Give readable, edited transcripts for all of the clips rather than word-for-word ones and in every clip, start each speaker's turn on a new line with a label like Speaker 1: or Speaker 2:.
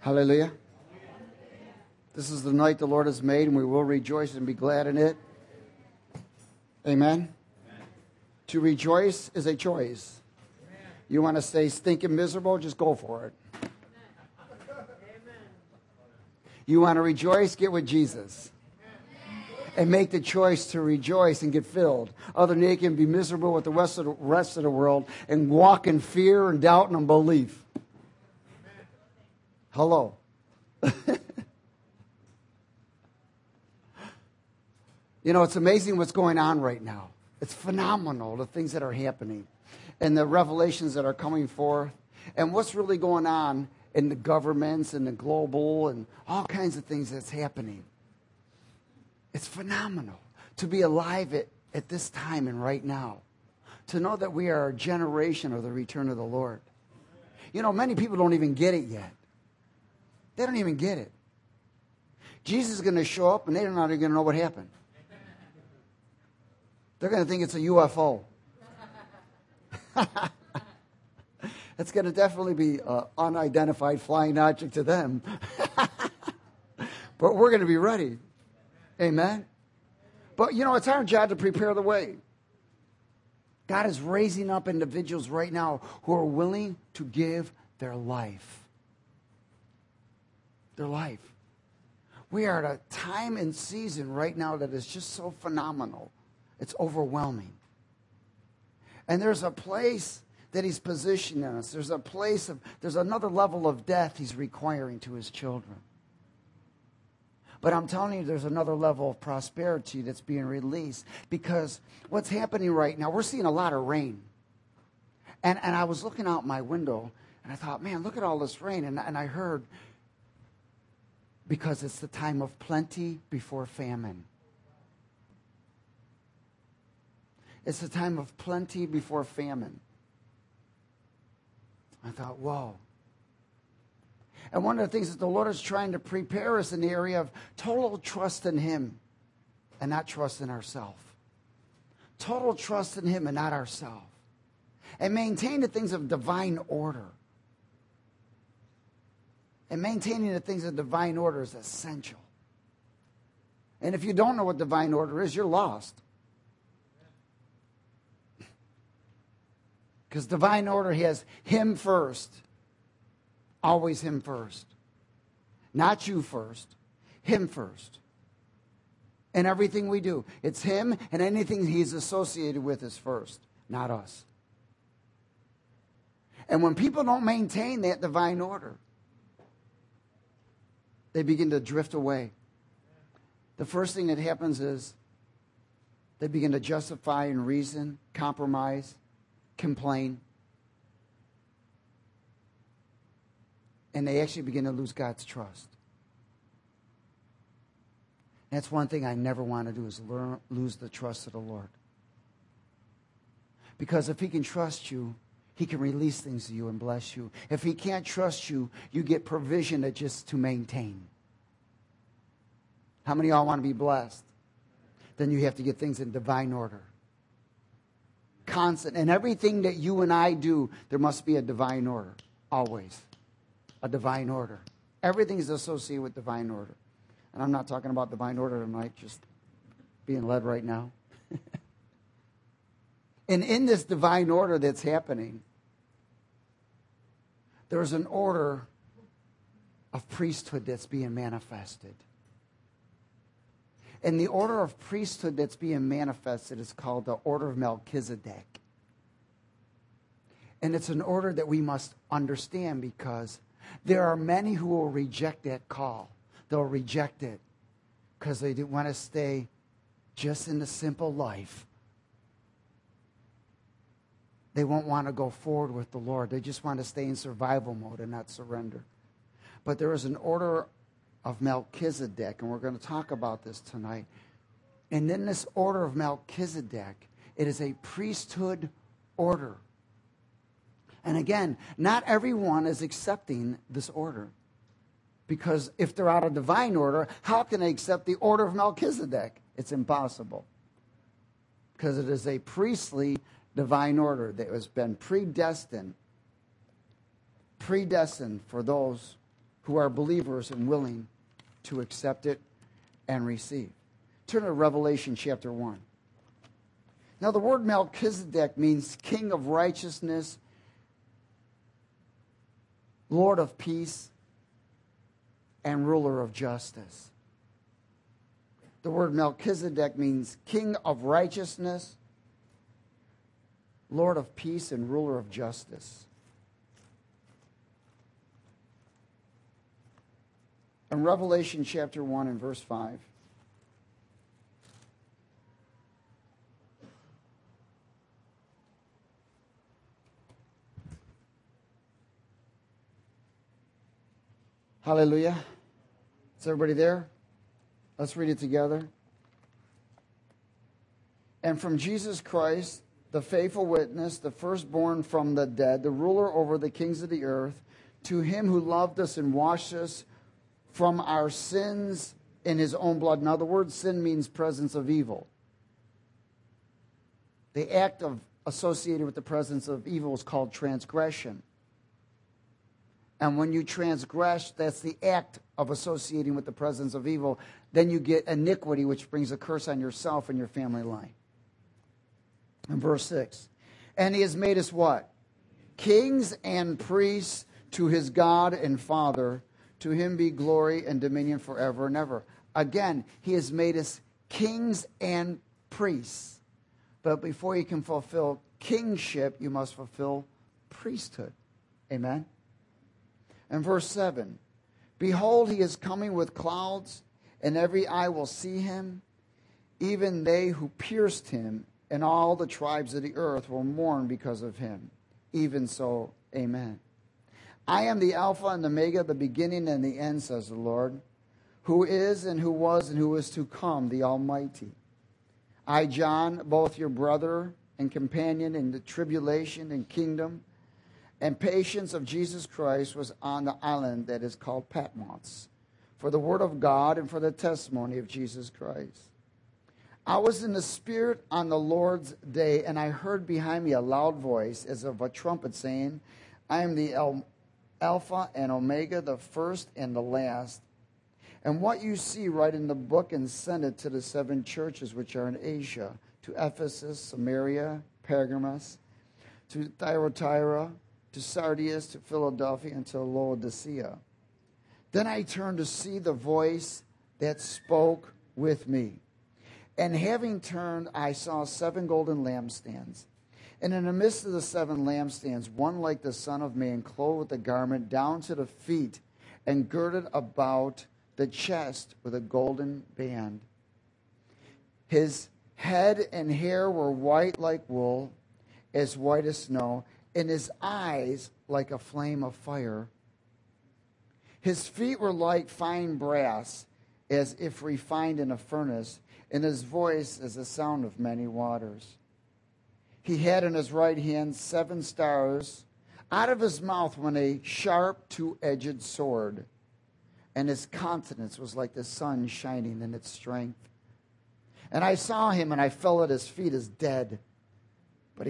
Speaker 1: Hallelujah. This is the night the Lord has made, and we will rejoice and be glad in it. Amen. To rejoice is a choice. You want to stay stinking miserable, just go for it. You want to rejoice, get with Jesus. And make the choice to rejoice and get filled. Other than that, you can be miserable with the rest of the world and walk in fear and doubt and unbelief. Hello. You know, it's amazing what's going on right now. It's phenomenal, the things that are happening and the revelations that are coming forth and what's really going on in the governments and the global and all kinds of things that's happening. It's phenomenal to be alive at this time and right now. To know that we are a generation of the return of the Lord. You know, many people don't even get it yet. They don't even get it. Jesus is going to show up and they're not even going to know what happened. They're going to think it's a UFO. It's going to definitely be an unidentified flying object to them. But we're going to be ready. Amen. But, you know, it's our job to prepare the way. God is raising up individuals right now who are willing to give their life. Their life. We are at a time and season right now that is just so phenomenal. It's overwhelming. And there's a place that he's positioning us. There's another level of death he's requiring to his children. But I'm telling you, there's another level of prosperity that's being released. Because what's happening right now, we're seeing a lot of rain. And I was looking out my window, and I thought, man, look at all this rain. And I heard, because it's the time of plenty before famine. It's the time of plenty before famine. I thought, whoa. And one of the things that the Lord is trying to prepare us in the area of total trust in Him and not trust in ourselves. Total trust in Him and not ourselves. And maintain the things of divine order. And maintaining the things of divine order is essential. And if you don't know what divine order is, you're lost. Because divine order has Him first. Always Him first. Not you first. Him first. In everything we do. It's Him, and anything He's associated with is first. Not us. And when people don't maintain that divine order, they begin to drift away. The first thing that happens is they begin to justify and reason, compromise, complain. And they actually begin to lose God's trust. That's one thing I never want to do is lose the trust of the Lord. Because if He can trust you, He can release things to you and bless you. If He can't trust you, you get provision that just to maintain. How many of y'all want to be blessed? Then you have to get things in divine order. Constant. And everything that you and I do, there must be a divine order. Always. A divine order. Everything is associated with divine order. And I'm not talking about divine order tonight, just being led right now. And in this divine order that's happening, there's an order of priesthood that's being manifested. And the order of priesthood that's being manifested is called the order of Melchizedek. And it's an order that we must understand because there are many who will reject that call. They'll reject it because they want to stay just in the simple life. They won't want to go forward with the Lord. They just want to stay in survival mode and not surrender. But there is an order of Melchizedek, and we're going to talk about this tonight. And in this order of Melchizedek, it is a priesthood order. And again, not everyone is accepting this order. Because if they're out of divine order, how can they accept the order of Melchizedek? It's impossible. Because it is a priestly divine order that has been predestined for those who are believers and willing to accept it and receive. Turn to Revelation chapter 1. Now, the word Melchizedek means king of righteousness, Lord of peace, and ruler of justice. The word Melchizedek means king of righteousness, Lord of peace, and ruler of justice. In Revelation chapter 1 and verse 5, hallelujah. Is everybody there? Let's read it together. And from Jesus Christ, the faithful witness, the firstborn from the dead, the ruler over the kings of the earth, to him who loved us and washed us from our sins in his own blood. Now, the word sin means presence of evil. The act of associated with the presence of evil is called transgression. And when you transgress, that's the act of associating with the presence of evil. Then you get iniquity, which brings a curse on yourself and your family line. In verse 6, and he has made us what? Kings and priests to his God and Father. To him be glory and dominion forever and ever. Again, he has made us kings and priests. But before you can fulfill kingship, you must fulfill priesthood. Amen? And verse 7, behold, he is coming with clouds, and every eye will see him, even they who pierced him, and all the tribes of the earth will mourn because of him. Even so, amen. I am the Alpha and the Omega, the beginning and the end, says the Lord, who is and who was and who is to come, the Almighty. I, John, both your brother and companion in the tribulation and kingdom and patience of Jesus Christ, was on the island that is called Patmos, for the word of God and for the testimony of Jesus Christ. I was in the Spirit on the Lord's day, and I heard behind me a loud voice as of a trumpet saying, I am the Alpha and Omega, the first and the last. And what you see, write in the book and send it to the 7 churches which are in Asia, to Ephesus, Samaria, Pergamos, to Thyatira, to Sardis, to Philadelphia, and to Laodicea. Then I turned to see the voice that spoke with me. And having turned, I saw 7 golden lampstands. And in the midst of the 7 lampstands, one like the Son of Man, clothed with a garment down to the feet, and girded about the chest with a golden band. His head and hair were white like wool, as white as snow, and his eyes like a flame of fire. His feet were like fine brass, as if refined in a furnace, and his voice as the sound of many waters. He had in his right hand 7 stars. Out of his mouth went a sharp 2-edged sword, and his countenance was like the sun shining in its strength. And I saw him, and I fell at his feet as dead. But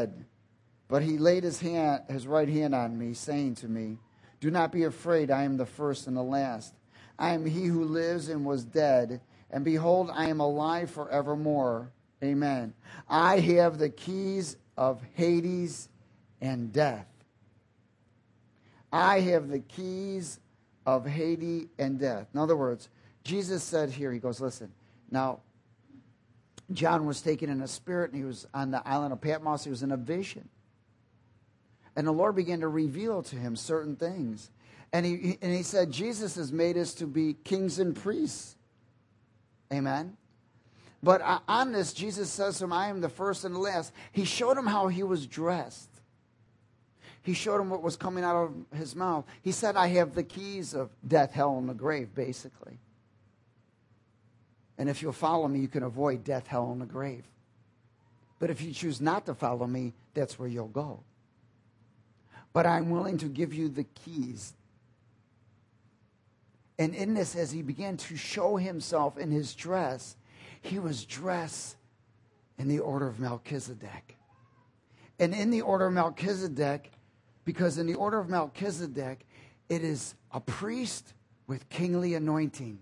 Speaker 1: he laid his right hand on me, saying to me, do not be afraid, I am the first and the last. I am he who lives and was dead, and behold, I am alive forevermore. Amen. I have the keys of Hades and death. I have the keys of Hades and death. In other words, Jesus said here, he goes, listen, now, John was taken in a spirit, and he was on the island of Patmos. He was in a vision. And the Lord began to reveal to him certain things. And he said, Jesus has made us to be kings and priests. Amen. But on this, Jesus says to him, I am the first and the last. He showed him how he was dressed. He showed him what was coming out of his mouth. He said, I have the keys of death, hell, and the grave, basically. And if you'll follow me, you can avoid death, hell, and the grave. But if you choose not to follow me, that's where you'll go. But I'm willing to give you the keys. And in this, as he began to show himself in his dress, he was dressed in the order of Melchizedek. And in the order of Melchizedek, because in the order of Melchizedek, It is a priest with kingly anointing.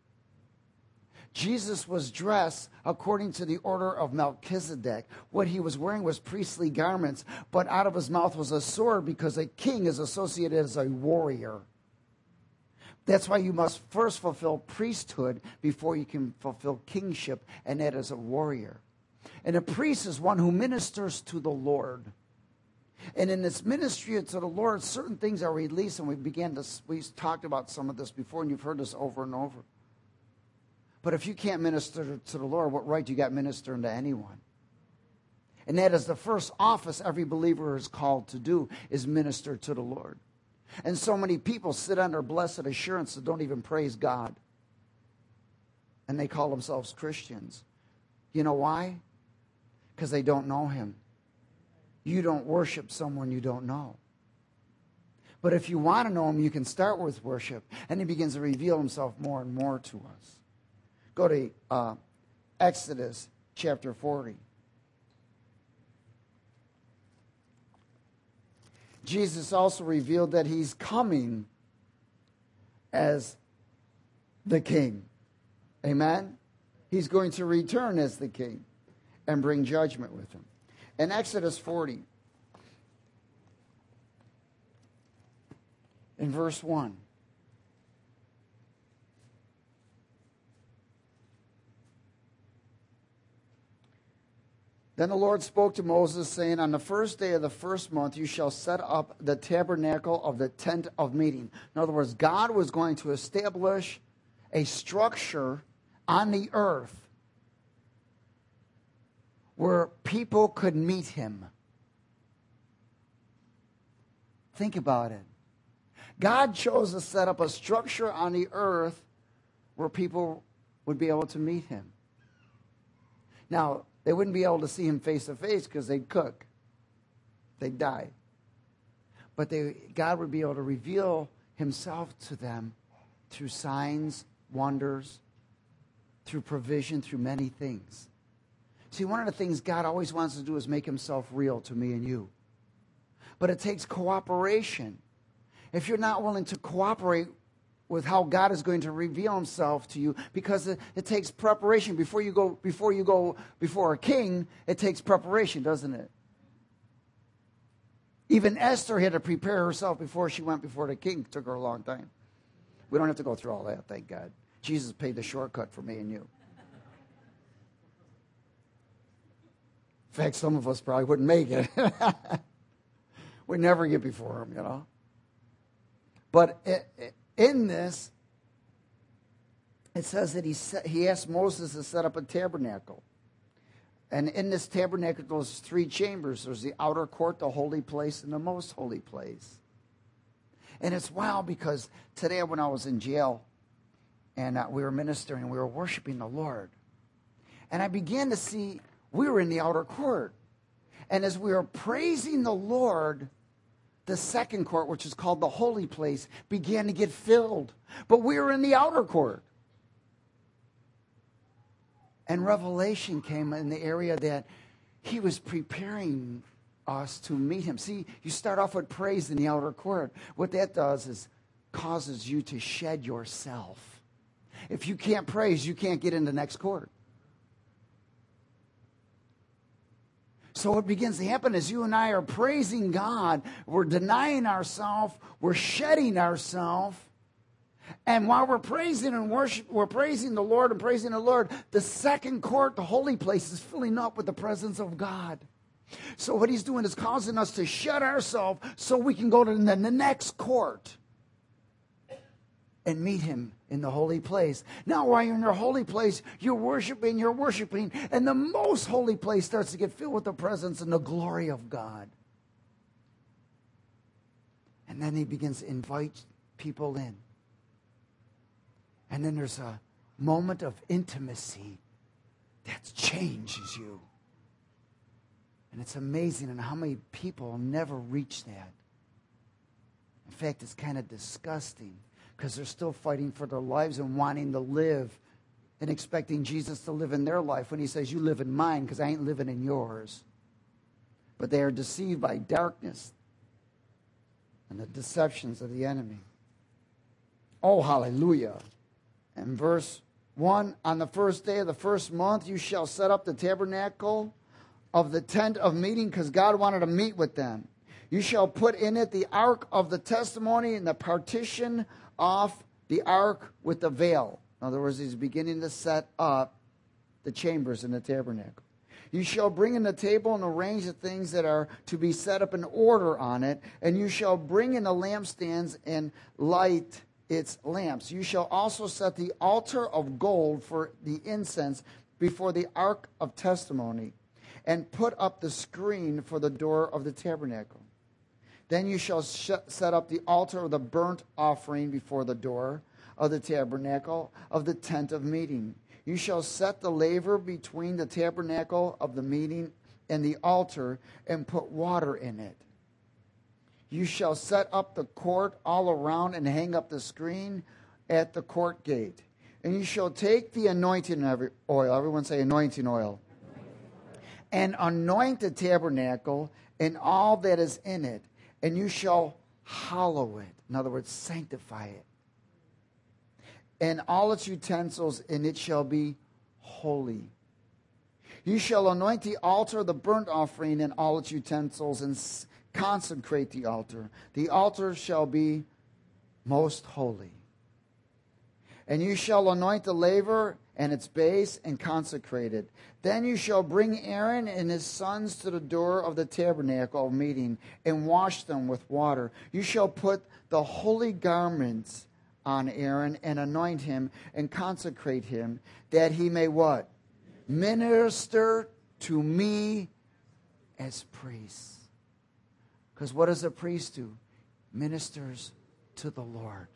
Speaker 1: Jesus was dressed according to the order of Melchizedek. What he was wearing was priestly garments, but out of his mouth was a sword, because a king is associated as a warrior. That's why you must first fulfill priesthood before you can fulfill kingship, and that is a warrior. And a priest is one who ministers to the Lord. And in this ministry to the Lord, certain things are released, and we talked about some of this before, and you've heard this over and over. But if you can't minister to the Lord, what right do you got ministering to anyone? And that is the first office every believer is called to do, is minister to the Lord. And so many people sit under blessed assurance that don't even praise God. And they call themselves Christians. You know why? Because they don't know him. You don't worship someone you don't know. But if you want to know him, you can start with worship. And he begins to reveal himself more and more to us. Go to Exodus chapter 40. Jesus also revealed that he's coming as the king. Amen? He's going to return as the king and bring judgment with him. In Exodus 40, in verse 1, then the Lord spoke to Moses, saying, on the first day of the first month you shall set up the tabernacle of the tent of meeting. In other words, God was going to establish a structure on the earth where people could meet him. Think about it. God chose to set up a structure on the earth where people would be able to meet him. Now, they wouldn't be able to see him face to face because they'd cook. They'd die. But God would be able to reveal himself to them through signs, wonders, through provision, through many things. See, one of the things God always wants to do is make himself real to me and you. But it takes cooperation. If you're not willing to cooperate with how God is going to reveal himself to you, because it takes preparation. Before you go before a king, it takes preparation, doesn't it? Even Esther had to prepare herself before she went before the king. It took her a long time. We don't have to go through all that, thank God. Jesus paid the shortcut for me and you. In fact, some of us probably wouldn't make it. We'd never get before him, you know. But in this, it says that he asked Moses to set up a tabernacle. And in this tabernacle, there's 3 chambers. There's the outer court, the holy place, and the most holy place. And it's wild because today when I was in jail and we were ministering and we were worshiping the Lord, and I began to see we were in the outer court. And as we were praising the Lord, the second court, which is called the holy place, began to get filled. But we were in the outer court. And revelation came in the area that he was preparing us to meet him. See, you start off with praise in the outer court. What that does is causes you to shed yourself. If you can't praise, you can't get in the next court. So what begins to happen is you and I are praising God. We're denying ourselves. We're shedding ourselves. And while we're praising and worship, we're praising the Lord and praising the Lord, the second court, the holy place, is filling up with the presence of God. So what he's doing is causing us to shut ourselves so we can go to the next court and meet him in the holy place. Now, while you're in your holy place, you're worshiping, and the most holy place starts to get filled with the presence and the glory of God. And then he begins to invite people in. And then there's a moment of intimacy that changes you. And it's amazing and how many people never reach that. In fact, it's kind of disgusting because they're still fighting for their lives and wanting to live and expecting Jesus to live in their life when he says, you live in mine because I ain't living in yours. But they are deceived by darkness and the deceptions of the enemy. Oh, hallelujah. And verse 1, on the first day of the first month, you shall set up the tabernacle of the tent of meeting, because God wanted to meet with them. You shall put in it the ark of the testimony and the partition off the ark with the veil. In other words, he's beginning to set up the chambers in the tabernacle. You shall bring in the table and arrange the things that are to be set up in order on it, and you shall bring in the lampstands and light its lamps. You shall also set the altar of gold for the incense before the ark of testimony, and put up the screen for the door of the tabernacle. Then you shall set up the altar of the burnt offering before the door of the tabernacle of the tent of meeting. You shall set the laver between the tabernacle of the meeting and the altar, and put water in it. You shall set up the court all around and hang up the screen at the court gate. And you shall take the anointing oil, everyone say anointing oil, and anoint the tabernacle and all that is in it, and you shall hallow it. In other words, sanctify it. And all its utensils, and it shall be holy. You shall anoint the altar of the burnt offering and all its utensils, and consecrate the altar. The altar shall be most holy. And you shall anoint the laver and its base, and consecrate it. Then you shall bring Aaron and his sons to the door of the tabernacle of meeting, and wash them with water. You shall put the holy garments on Aaron, and anoint him, and consecrate him, that he may what? Minister to me as priest. Because what does a priest do? Ministers to the Lord.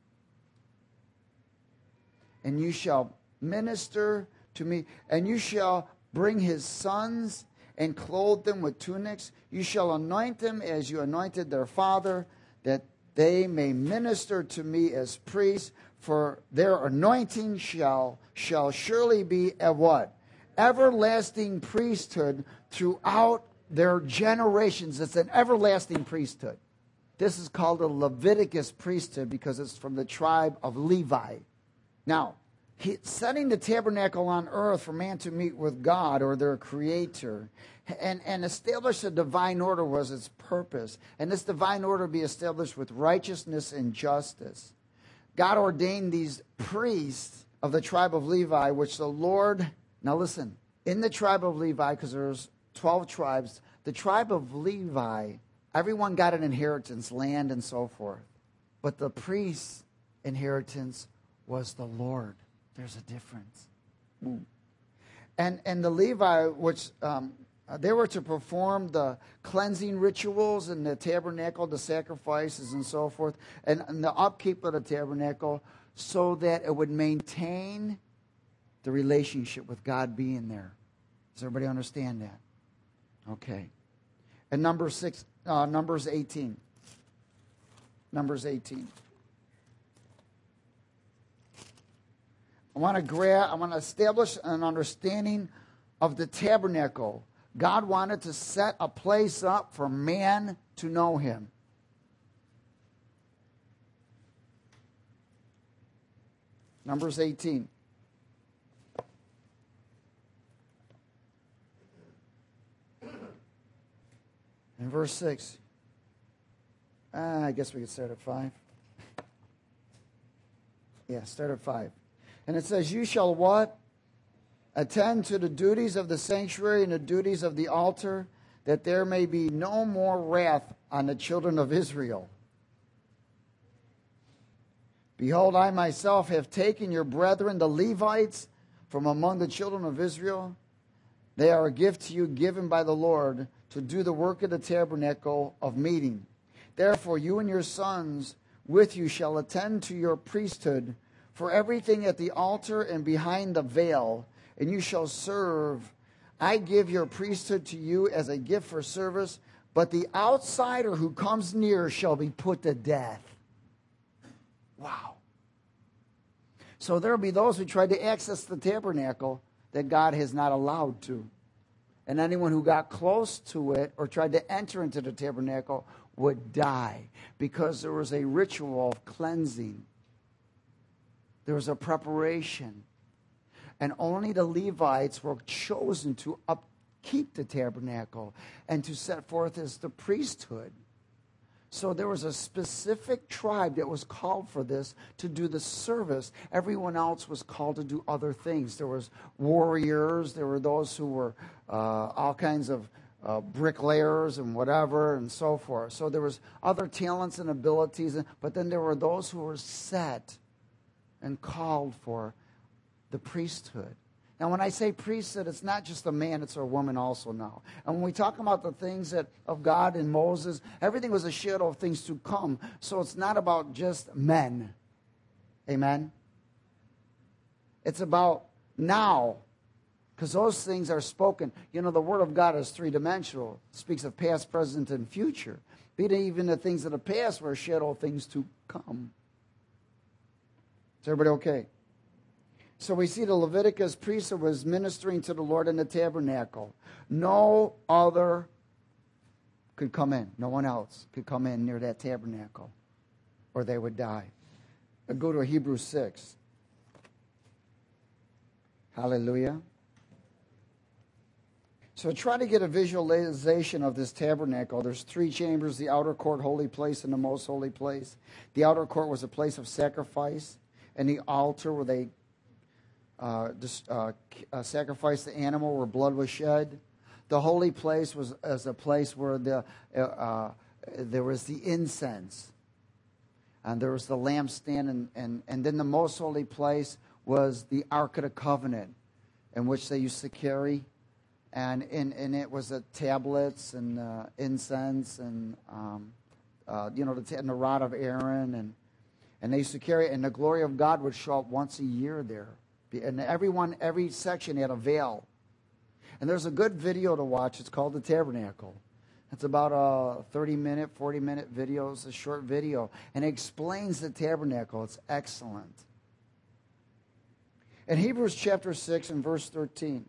Speaker 1: And you shall minister to me, and you shall bring his sons and clothe them with tunics. You shall anoint them as you anointed their father, that they may minister to me as priests, for their anointing shall surely be a what? Everlasting priesthood throughout their generations. It's an everlasting priesthood. This is called a Leviticus priesthood because it's from the tribe of Levi. Now, setting the tabernacle on earth for man to meet with God or their creator and establish a divine order was its purpose. And this divine order be established with righteousness and justice. God ordained these priests of the tribe of Levi, which the Lord, now listen, in the tribe of Levi, because there's 12 tribes, the tribe of Levi, everyone got an inheritance, land and so forth. But the priest's inheritance was the Lord. There's a difference. And the Levi, which they were to perform the cleansing rituals in the tabernacle, the sacrifices and so forth, and the upkeep of the tabernacle, so that it would maintain the relationship with God being there. Does everybody understand that? Okay. And Numbers 18. Numbers 18. I want to establish an understanding of the tabernacle. God wanted to set a place up for man to know him. Numbers 18. In verse 6. I guess we could start at 5. Yeah, start at 5. And it says, you shall what? Attend to the duties of the sanctuary and the duties of the altar, that there may be no more wrath on the children of Israel. Behold, I myself have taken your brethren, the Levites, from among the children of Israel. They are a gift to you given by the Lord to do the work of the tabernacle of meeting. Therefore, you and your sons with you shall attend to your priesthood for everything at the altar and behind the veil, and you shall serve. I give your priesthood to you as a gift for service, but the outsider who comes near shall be put to death. Wow. So there will be those who tried to access the tabernacle that God has not allowed to. And anyone who got close to it or tried to enter into the tabernacle would die, because there was a ritual of cleansing There was a preparation. And only the Levites were chosen to upkeep the tabernacle and to set forth as the priesthood. So there was a specific tribe that was called for this to do the service. Everyone else was called to do other things. There was warriors. There were those who were all kinds of bricklayers and whatever and so forth. So there was other talents and abilities. But then there were those who were set and called for the priesthood. Now, when I say priesthood, it's not just a man, it's a woman also now. And when we talk about the things of God and Moses, everything was a shadow of things to come. So it's not about just men. Amen? It's about now. Because those things are spoken. You know, the Word of God is three-dimensional. It speaks of past, present, and future. Be it even the things of the past were a shadow of things to come. Is everybody okay? So we see the Leviticus priesthood was ministering to the Lord in the tabernacle. No other could come in. No one else could come in near that tabernacle, or they would die. Go to Hebrews 6. Hallelujah. So try to get a visualization of this tabernacle. There's 3 chambers, the outer court, holy place, and the most holy place. The outer court was a place of sacrifice, and the altar where they sacrificed the animal where blood was shed. The holy place was as a place where there was the incense, and there was the lampstand, and then the most holy place was the Ark of the Covenant, in which they used to carry, and it was the tablets and incense and the rod of Aaron, and they used to carry it, and the glory of God would show up once a year there. And every section had a veil. And there's a good video to watch. It's called The Tabernacle. It's about a 30-minute, 40-minute video. It's a short video. And it explains the tabernacle. It's excellent. In Hebrews chapter 6 and verse 13.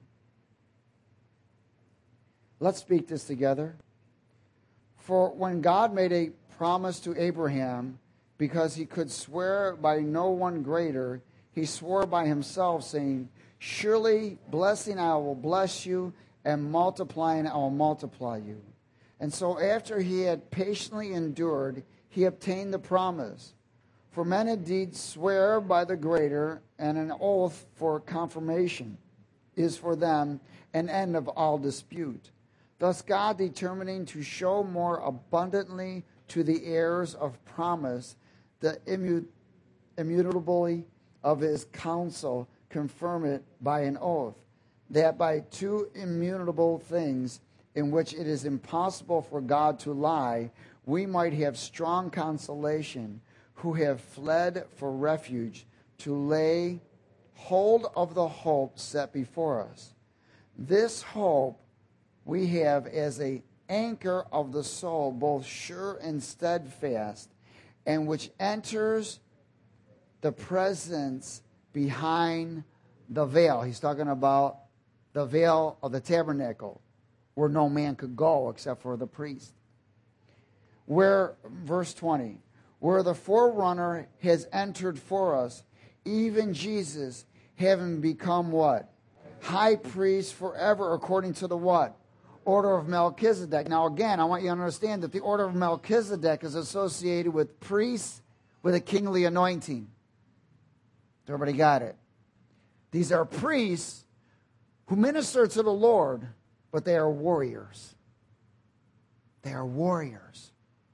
Speaker 1: Let's speak this together. For when God made a promise to Abraham, because he could swear by no one greater, he swore by himself, saying, surely blessing I will bless you, and multiplying I will multiply you. And so after he had patiently endured, he obtained the promise. For men indeed swear by the greater, and an oath for confirmation is for them an end of all dispute. Thus God, determining to show more abundantly to the heirs of promise the immutability of his counsel, confirm it by an oath, that by 2 immutable things in which it is impossible for God to lie, we might have strong consolation, who have fled for refuge, to lay hold of the hope set before us. This hope we have as an anchor of the soul, both sure and steadfast, and which enters the presence behind the veil. He's talking about the veil of the tabernacle, where no man could go except for the priest. Where, verse 20, where the forerunner has entered for us, even Jesus, having become what? High priest forever, according to the what? Order of Melchizedek. Now again, I want you to understand that the order of Melchizedek is associated with priests with a kingly anointing. Everybody got it? These are priests who minister to the Lord, but they are warriors. They are warriors.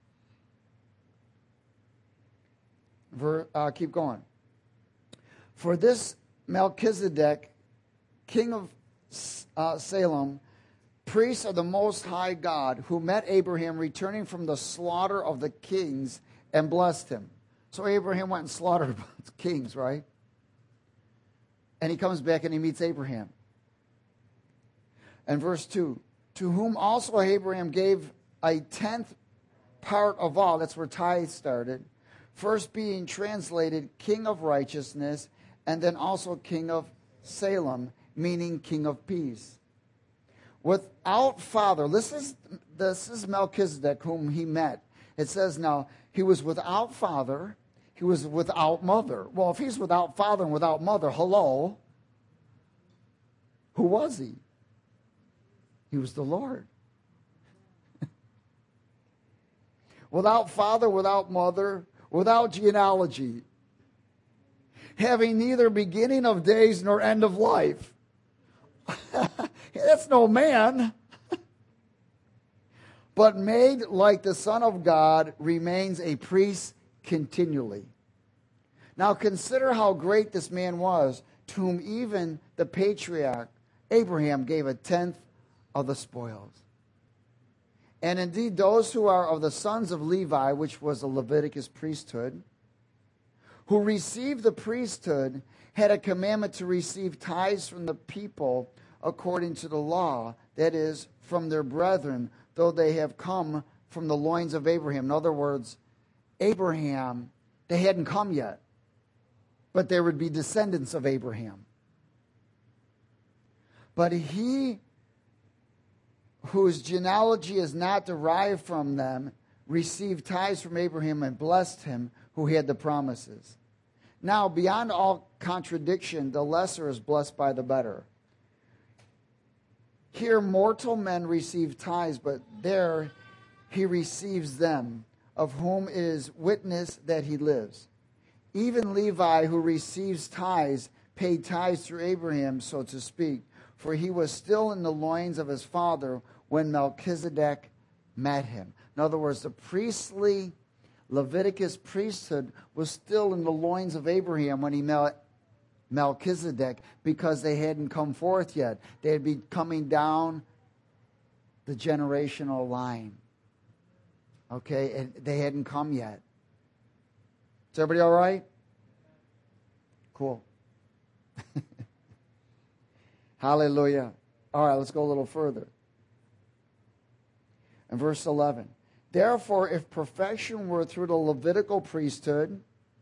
Speaker 1: Keep going. For this Melchizedek, king of Salem, priest of the Most High God, who met Abraham returning from the slaughter of the kings and blessed him. So Abraham went and slaughtered kings, right? And he comes back and he meets Abraham. And verse 2, to whom also Abraham gave a 10th part of all. That's where tithe started. First being translated king of righteousness, and then also king of Salem, meaning king of peace. Without father, this is Melchizedek whom he met. It says now, he was without father, he was without mother. Well, if he's without father and without mother, hello, who was he? He was the Lord. Without father, without mother, without genealogy, having neither beginning of days nor end of life. That's no man. But made like the Son of God, remains a priest continually. Now consider how great this man was, to whom even the patriarch Abraham gave a tenth of the spoils. And indeed, those who are of the sons of Levi, which was the Leviticus priesthood, who received the priesthood, had a commandment to receive tithes from the people according to the law, that is, from their brethren, though they have come from the loins of Abraham. In other words, Abraham, they hadn't come yet, but there would be descendants of Abraham. But he whose genealogy is not derived from them received tithes from Abraham and blessed him who had the promises. Now, beyond all contradiction, the lesser is blessed by the better. Here mortal men receive tithes, but there he receives them, of whom it is witness that he lives. Even Levi, who receives tithes, paid tithes through Abraham, so to speak, for he was still in the loins of his father when Melchizedek met him. In other words, the priestly Leviticus priesthood was still in the loins of Abraham when he met Melchizedek, because they hadn't come forth yet. They had been coming down the generational line. Okay, and they hadn't come yet. Is everybody all right? Cool. Hallelujah. All right, let's go a little further. In verse 11. Therefore, if perfection were through the Levitical priesthood,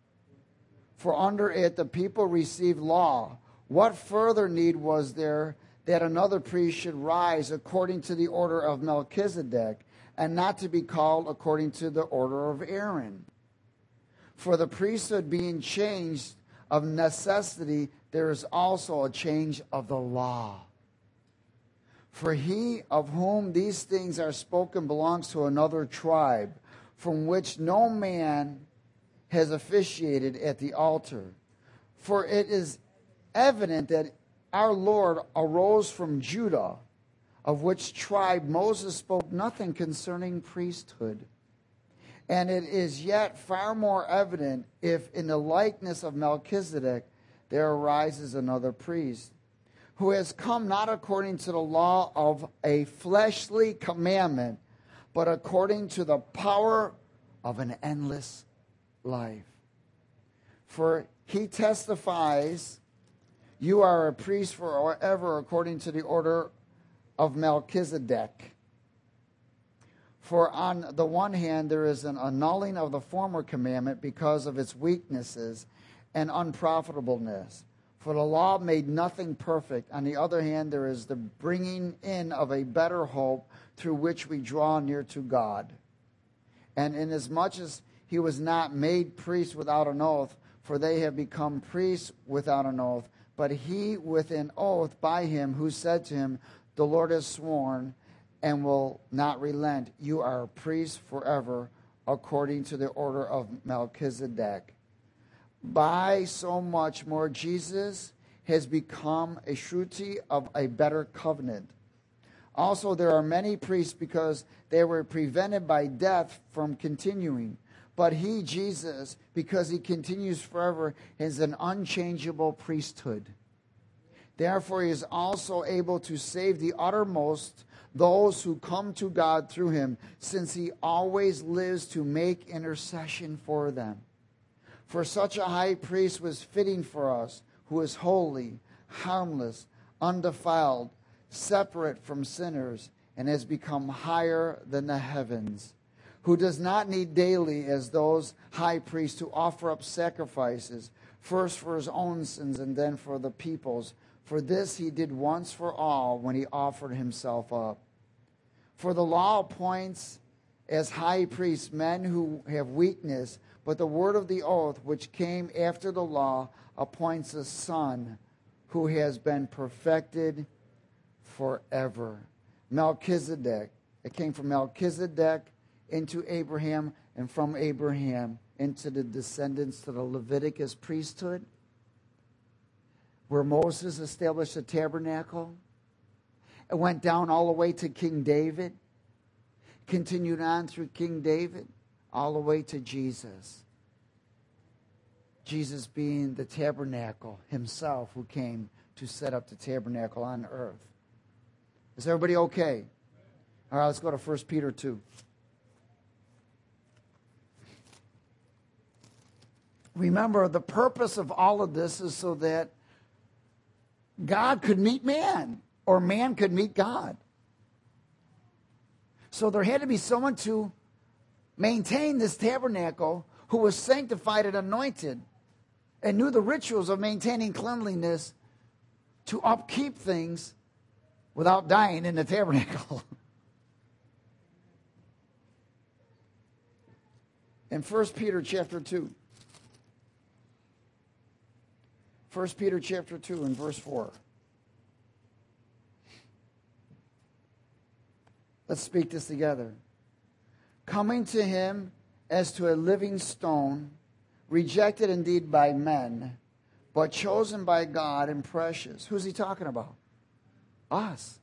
Speaker 1: for under it the people received law, what further need was there that another priest should rise according to the order of Melchizedek, and not to be called according to the order of Aaron? For the priesthood being changed of necessity, there is also a change of the law. For he of whom these things are spoken belongs to another tribe, from which no man has officiated at the altar. For it is evident that our Lord arose from Judah, of which tribe Moses spoke nothing concerning priesthood. And it is yet far more evident if in the likeness of Melchizedek there arises another priest, who has come not according to the law of a fleshly commandment, but according to the power of an endless life. For he testifies, you are a priest forever according to the order of Melchizedek. For on the one hand, there is an annulling of the former commandment because of its weaknesses and unprofitableness. For the law made nothing perfect. On the other hand, there is the bringing in of a better hope through which we draw near to God. And inasmuch as he was not made priest without an oath, for they have become priests without an oath, but he with an oath by him who said to him, the Lord has sworn and will not relent. You are a priest forever according to the order of Melchizedek. By so much more, Jesus has become a surety of a better covenant. Also, there are many priests because they were prevented by death from continuing. But he, Jesus, because he continues forever, has an unchangeable priesthood. Therefore, he is also able to save the uttermost those who come to God through him, since he always lives to make intercession for them. For such a high priest was fitting for us, who is holy, harmless, undefiled, separate from sinners, and has become higher than the heavens, who does not need daily, as those high priests, to offer up sacrifices, first for his own sins and then for the people's. For this he did once for all when he offered himself up. For the law appoints as high priests men who have weakness, but the word of the oath, which came after the law, appoints a son who has been perfected forever. Melchizedek. It came from Melchizedek into Abraham, and from Abraham into the descendants to the Leviticus priesthood, where Moses established the tabernacle. It went down all the way to King David, continued on through King David, all the way to Jesus. Jesus being the tabernacle himself who came to set up the tabernacle on earth. Is everybody okay? All right, let's go to 1 Peter 2. Remember, the purpose of all of this is so that God could meet man, or man could meet God. So there had to be someone to maintain this tabernacle who was sanctified and anointed and knew the rituals of maintaining cleanliness to upkeep things without dying in the tabernacle. In 1 Peter chapter 2. 1 Peter chapter 2 and verse 4. Let's speak this together. Coming to him as to a living stone, rejected indeed by men, but chosen by God and precious. Who's he talking about? Us.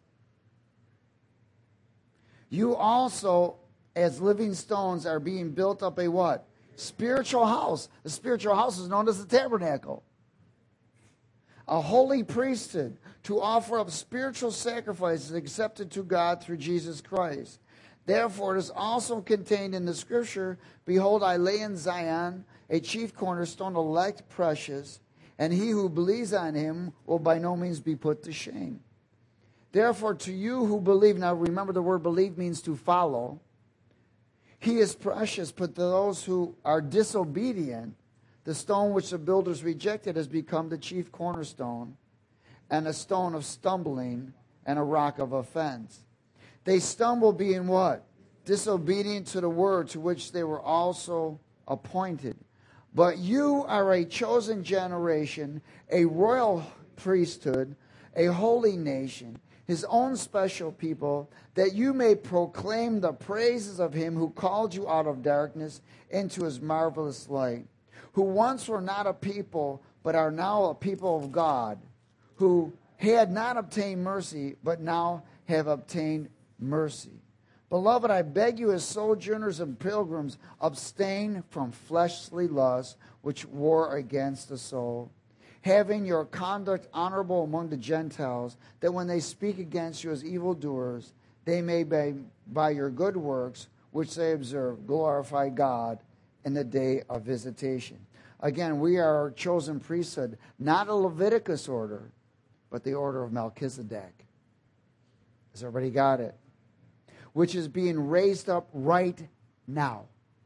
Speaker 1: You also, as living stones, are being built up a what? Spiritual house. The spiritual house is known as the tabernacle. A holy priesthood, to offer up spiritual sacrifices accepted to God through Jesus Christ. Therefore, it is also contained in the scripture, behold, I lay in Zion a chief cornerstone, elect, precious, and he who believes on him will by no means be put to shame. Therefore, to you who believe, now remember the word believe means to follow, he is precious, but to those who are disobedient, the stone which the builders rejected has become the chief cornerstone, and a stone of stumbling and a rock of offense. They stumble being what? Disobedient to the word to which they were also appointed. But you are a chosen generation, a royal priesthood, a holy nation, his own special people, that you may proclaim the praises of him who called you out of darkness into his marvelous light, who once were not a people, but are now a people of God, who had not obtained mercy, but now have obtained mercy. Beloved, I beg you as sojourners and pilgrims, abstain from fleshly lusts which war against the soul, having your conduct honorable among the Gentiles, that when they speak against you as evildoers, they may by your good works, which they observe, glorify God in the day of visitation. Again, we are a chosen priesthood, not a Leviticus order, but the order of Melchizedek. Has everybody got it? Which is being raised up right now.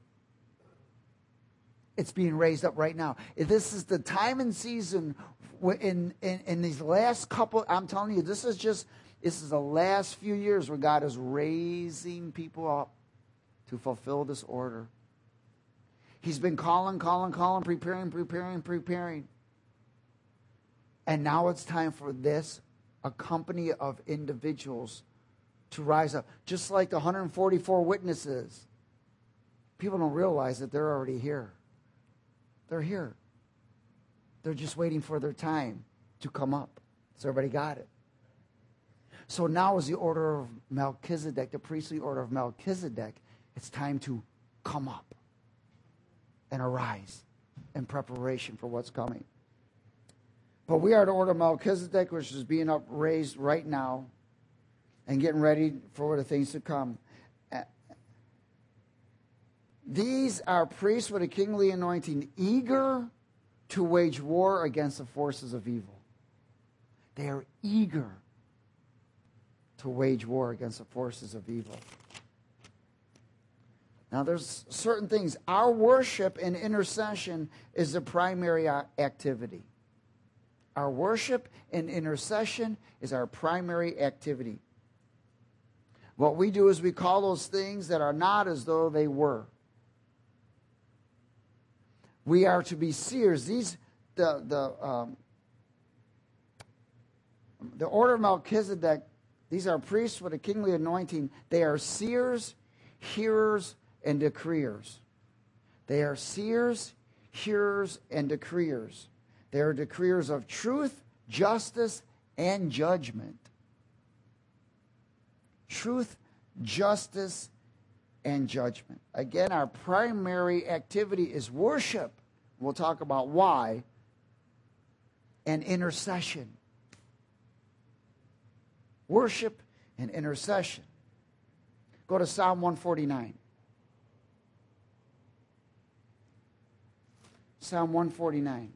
Speaker 1: It's being raised up right now. This is the time and season in these last couple, I'm telling you, this is the last few years where God is raising people up to fulfill this order. He's been calling, preparing. And now it's time for this, a company of individuals to rise up. Just like the 144 witnesses. People don't realize that they're already here. They're here. They're just waiting for their time to come up. So everybody got it. So now is the order of Melchizedek, the priestly order of Melchizedek. It's time to come up and arise in preparation for what's coming. But we are to order Melchizedek, which is being upraised right now and getting ready for the things to come. These are priests with a kingly anointing, eager to wage war against the forces of evil. They are eager to wage war against the forces of evil. Now, there's certain things. Our worship and intercession is the primary activity. Our worship and intercession is our primary activity. What we do is we call those things that are not as though they were. We are to be seers. The order of Melchizedek, these are priests with a kingly anointing. They are seers, hearers, and decreers. They are seers, hearers, and decreers. They are decreers of truth, justice, and judgment. Truth, justice, and judgment. Again, our primary activity is worship. We'll talk about why. And intercession. Worship and intercession. Go to Psalm 149. Psalm 149.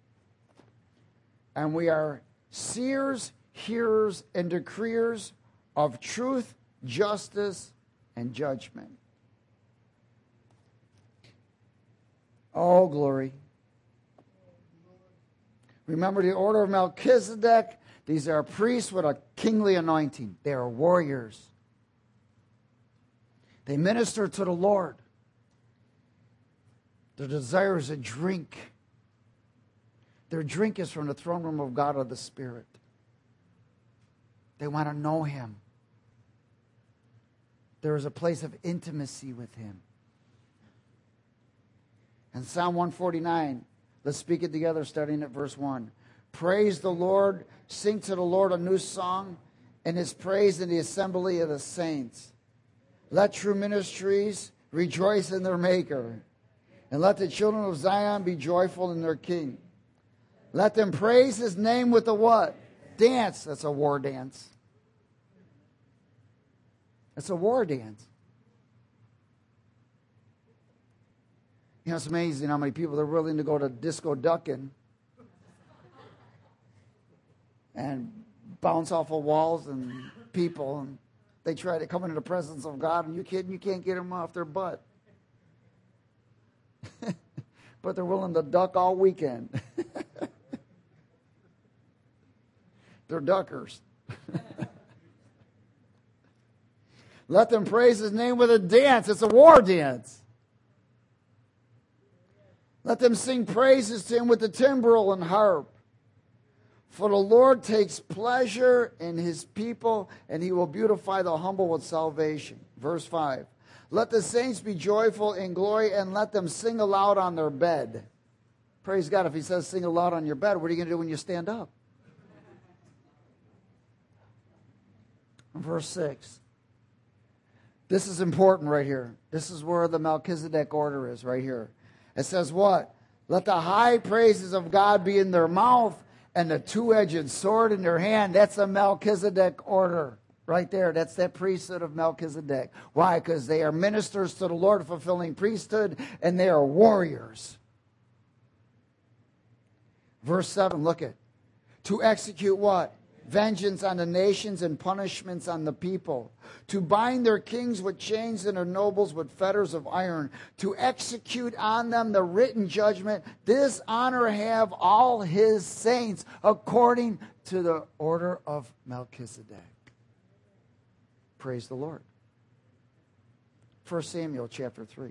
Speaker 1: And we are seers, hearers, and decreers of truth, justice, and judgment. Oh, glory. Remember the order of Melchizedek. These are priests with a kingly anointing. They are warriors. They minister to the Lord. Their desire is a drink. Their drink is from the throne room of God of the Spirit. They want to know Him. There is a place of intimacy with Him. And Psalm 149, let's speak it together starting at verse 1. Praise the Lord, sing to the Lord a new song, and His praise in the assembly of the saints. Let true ministries rejoice in their Maker, and let the children of Zion be joyful in their King. Let them praise His name with a what? Dance. That's a war dance. It's a war dance. You know, it's amazing how many people are willing to go to disco ducking and bounce off of walls and people, and they try to come into the presence of God, and you can't get them off their butt. But they're willing to duck all weekend. They're duckers. Let them praise His name with a dance. It's a war dance. Let them sing praises to Him with the timbrel and harp. For the Lord takes pleasure in His people, and He will beautify the humble with salvation. Verse 5. Let the saints be joyful in glory, and let them sing aloud on their bed. Praise God. If He says sing aloud on your bed, what are you going to do when you stand up? Verse 6. This is important right here. This is where the Melchizedek order is, right here. It says what? Let the high praises of God be in their mouth and the two-edged sword in their hand. That's a Melchizedek order right there. That's that priesthood of Melchizedek. Why? Because they are ministers to the Lord, fulfilling priesthood, and they are warriors. Verse 7, look at. To execute what? Vengeance on the nations and punishments on the people. To bind their kings with chains and their nobles with fetters of iron. To execute on them the written judgment. This honor have all His saints according to the order of Melchizedek. Praise the Lord. 1 Samuel chapter 3.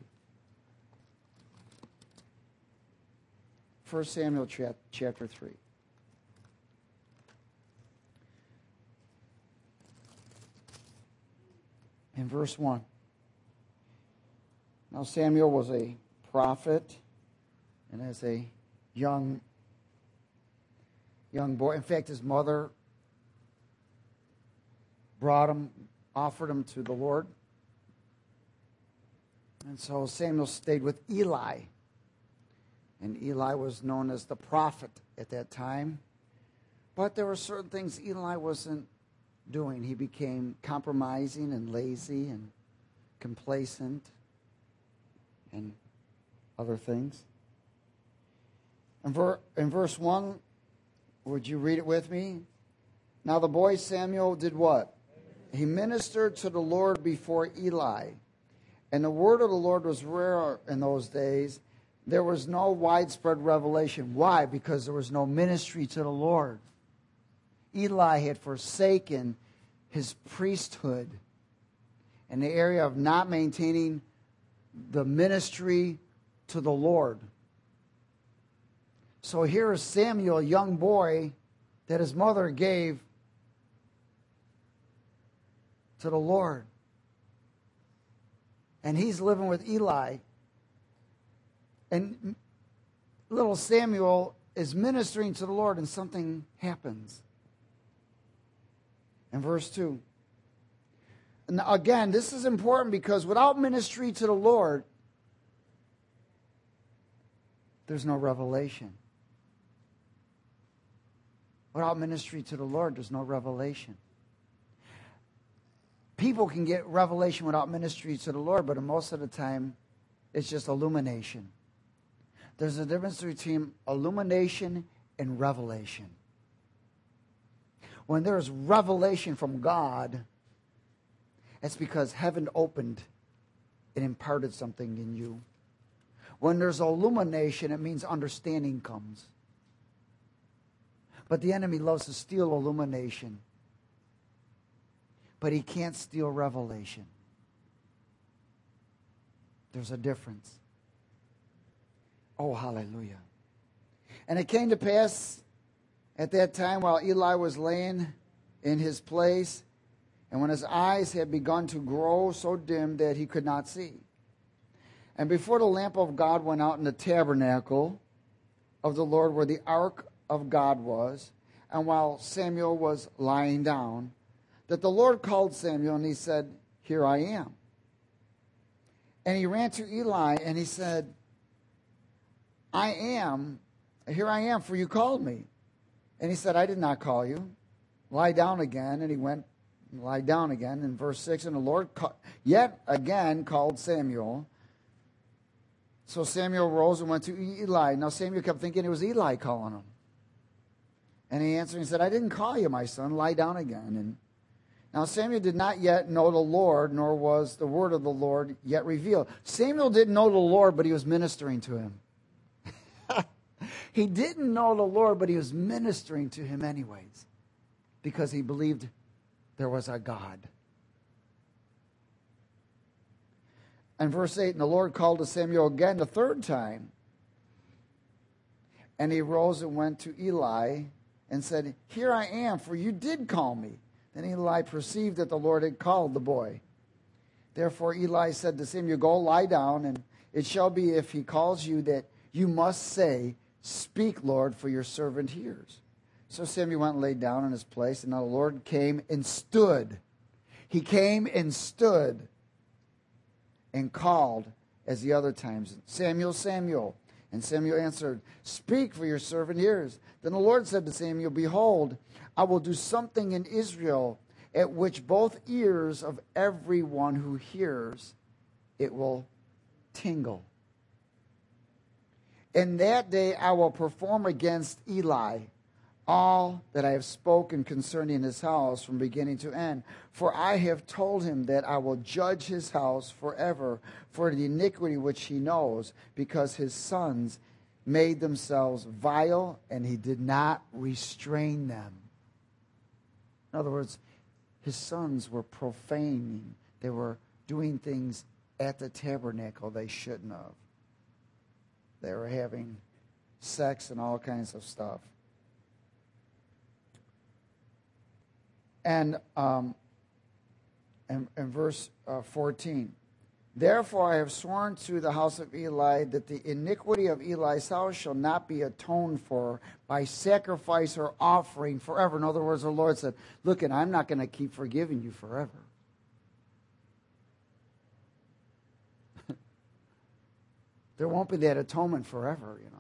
Speaker 1: 1 Samuel chapter 3. In verse 1. Now Samuel was a prophet, and as a young boy, in fact his mother offered him to the Lord. And so Samuel stayed with Eli. And Eli was known as the prophet at that time. But there were certain things Eli wasn't doing. He became compromising and lazy and complacent and other things. In verse 1, would you read it with me? Now the boy Samuel did what? He ministered to the Lord before Eli. And the word of the Lord was rare in those days. There was no widespread revelation. Why? Because there was no ministry to the Lord. Eli had forsaken his priesthood in the area of not maintaining the ministry to the Lord. So here is Samuel, a young boy that his mother gave to the Lord. And he's living with Eli. And little Samuel is ministering to the Lord, and something happens. In verse 2. And again, this is important because without ministry to the Lord, there's no revelation. Without ministry to the Lord, there's no revelation. People can get revelation without ministry to the Lord, but most of the time, it's just illumination. There's a difference between illumination and revelation. When there's revelation from God, it's because heaven opened and imparted something in you. When there's illumination, it means understanding comes. But the enemy loves to steal illumination. But he can't steal revelation. There's a difference. Oh, hallelujah. And it came to pass at that time while Eli was laying in his place, and when his eyes had begun to grow so dim that he could not see. And before the lamp of God went out in the tabernacle of the Lord where the ark of God was, and while Samuel was lying down, that the Lord called Samuel, and he said, "Here I am." And he ran to Eli, and he said, Here I am, for you called me. And he said, "I did not call you. Lie down again." And he went and lie down again. In verse 6, and the Lord yet again called Samuel. So Samuel rose and went to Eli. Now Samuel kept thinking it was Eli calling him. And he answered and said, "I didn't call you, my son. Lie down again." And now Samuel did not yet know the Lord, nor was the word of the Lord yet revealed. Samuel didn't know the Lord, but he was ministering to him. He didn't know the Lord, but he was ministering to him anyways, because he believed there was a God. And verse 8, and the Lord called to Samuel again the third time. And he rose and went to Eli and said, "Here I am, for you did call me." Then Eli perceived that the Lord had called the boy. Therefore Eli said to Samuel, "Go lie down, and it shall be if he calls you that you must say, 'Speak, Lord, for your servant hears.'" So Samuel went and lay down in his place, and now the Lord came and stood. He came and stood and called as the other times, "Samuel, Samuel." And Samuel answered, "Speak, for your servant hears." Then the Lord said to Samuel, "Behold, I will do something in Israel at which both ears of everyone who hears it will tingle. In that day I will perform against Eli all that I have spoken concerning his house from beginning to end. For I have told him that I will judge his house forever for the iniquity which he knows, because his sons made themselves vile, and he did not restrain them. In other words, his sons were profaning. They were doing things at the tabernacle they shouldn't have. They were having sex and all kinds of stuff. And in verse 14, therefore I have sworn to the house of Eli that the iniquity of Eli's house shall not be atoned for by sacrifice or offering forever. In other words, the Lord said, look, and I'm not going to keep forgiving you forever. There won't be that atonement forever, you know.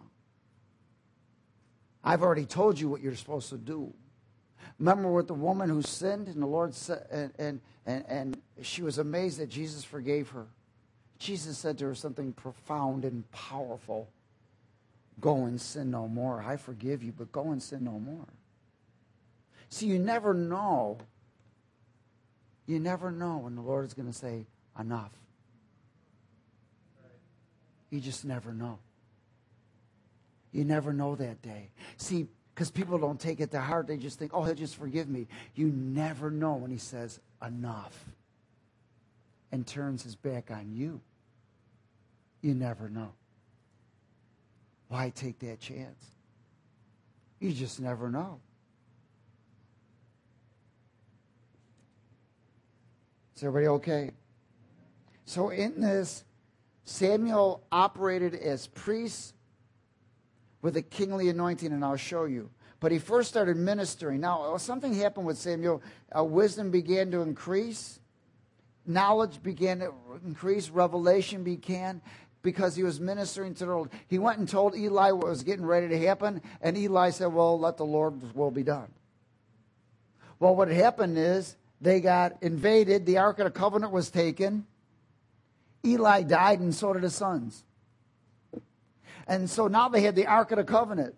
Speaker 1: I've already told you what you're supposed to do. Remember with the woman who sinned, and the Lord said, and she was amazed that Jesus forgave her. Jesus said to her something profound and powerful. Go and sin no more. I forgive you, but go and sin no more. See, you never know. You never know when the Lord is going to say, enough. You just never know. You never know that day. See, because people don't take it to heart. They just think, oh, he'll just forgive me. You never know when he says enough and turns his back on you. You never know. Why take that chance? You just never know. Is everybody okay? So in this, Samuel operated as priest with a kingly anointing, and I'll show you. But he first started ministering. Now, something happened with Samuel. Wisdom began to increase. Knowledge began to increase. Revelation began because he was ministering to the Lord. He went and told Eli what was getting ready to happen, and Eli said, well, let the Lord's will be done. Well, what had happened is they got invaded. The Ark of the Covenant was taken. Eli died, and so did his sons. And so now they had the Ark of the Covenant.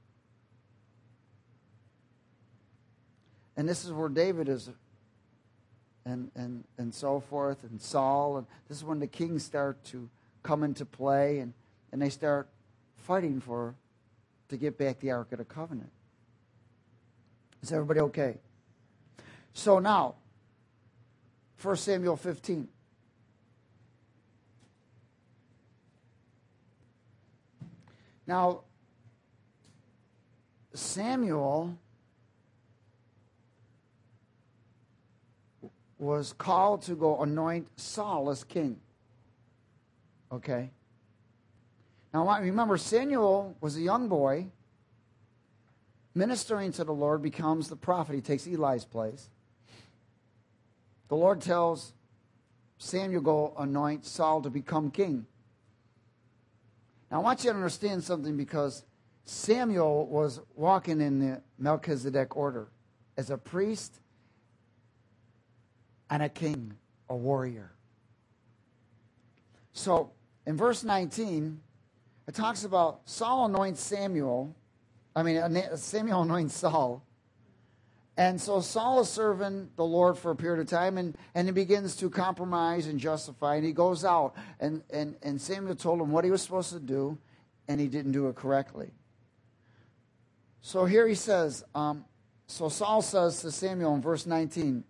Speaker 1: And this is where David is, and so forth, and Saul. And this is when the kings start to come into play, and they start fighting to get back the Ark of the Covenant. Is everybody okay? So now, 1 Samuel 15. Now, Samuel was called to go anoint Saul as king. Okay? Now, remember, Samuel was a young boy. Ministering to the Lord, becomes the prophet. He takes Eli's place. The Lord tells Samuel, go anoint Saul to become king. Now, I want you to understand something, because Samuel was walking in the Melchizedek order as a priest and a king, a warrior. So, in verse 19, it talks about Samuel anoints Saul. And so Saul is serving the Lord for a period of time, and he begins to compromise and justify, and he goes out, and Samuel told him what he was supposed to do, and he didn't do it correctly. So here he says, so Saul says to Samuel in verse 19,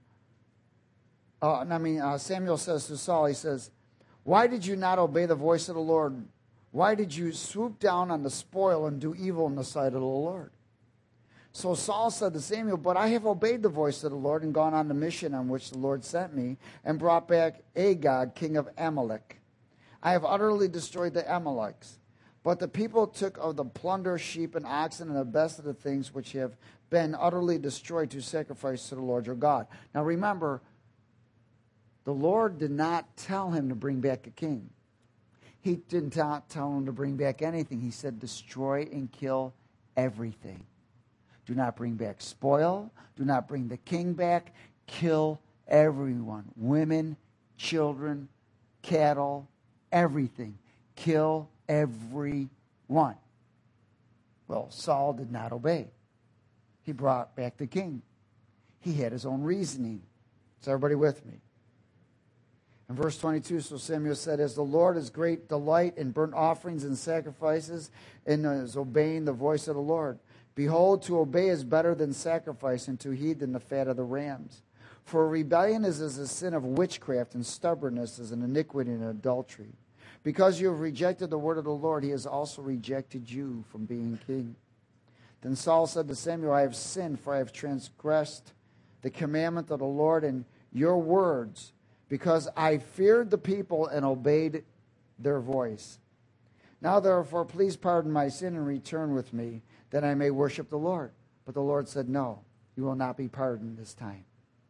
Speaker 1: Samuel says to Saul, he says, why did you not obey the voice of the Lord? Why did you swoop down on the spoil and do evil in the sight of the Lord? So Saul said to Samuel, but I have obeyed the voice of the Lord and gone on the mission on which the Lord sent me and brought back Agag, king of Amalek. I have utterly destroyed the Amalekites. But the people took of the plunder, sheep and oxen, and the best of the things which have been utterly destroyed to sacrifice to the Lord your God. Now remember, the Lord did not tell him to bring back a king. He did not tell him to bring back anything. He said, destroy and kill everything. Do not bring back spoil. Do not bring the king back. Kill everyone. Women, children, cattle, everything. Kill everyone. Well, Saul did not obey. He brought back the king. He had his own reasoning. Is everybody with me? In verse 22, so Samuel said, as the Lord has great delight in burnt offerings and sacrifices, and is obeying the voice of the Lord. Behold, to obey is better than sacrifice, and to heed than the fat of the rams. For rebellion is as a sin of witchcraft, and stubbornness is an iniquity and adultery. Because you have rejected the word of the Lord, he has also rejected you from being king. Then Saul said to Samuel, I have sinned, for I have transgressed the commandment of the Lord and your words, because I feared the people and obeyed their voice. Now therefore, please pardon my sin and return with me, that I may worship the Lord. But the Lord said, no, you will not be pardoned this time.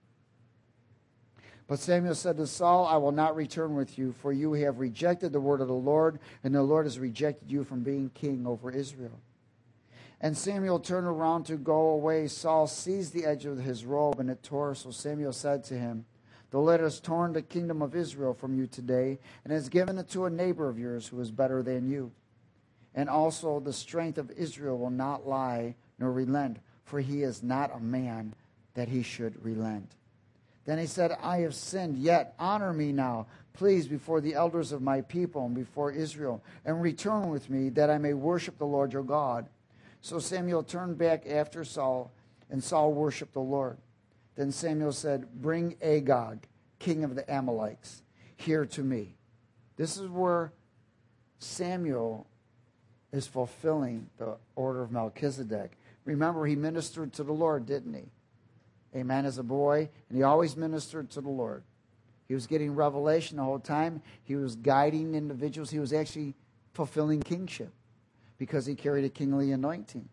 Speaker 1: But Samuel said to Saul, I will not return with you, for you have rejected the word of the Lord, and the Lord has rejected you from being king over Israel. And Samuel turned around to go away. Saul seized the edge of his robe, and it tore. So Samuel said to him, the Lord has torn the kingdom of Israel from you today, and has given it to a neighbor of yours who is better than you. And also the strength of Israel will not lie nor relent, for he is not a man that he should relent. Then he said, I have sinned, yet honor me now, please, before the elders of my people and before Israel, and return with me, that I may worship the Lord your God. So Samuel turned back after Saul, and Saul worshipped the Lord. Then Samuel said, bring Agag, king of the Amalekites, here to me. This is where Samuel is fulfilling the order of Melchizedek, Remember, he ministered to the Lord, didn't he? Amen, as a boy, and he always ministered to the Lord. He was getting revelation the whole time. He was guiding individuals. He was actually fulfilling kingship because he carried a kingly anointing.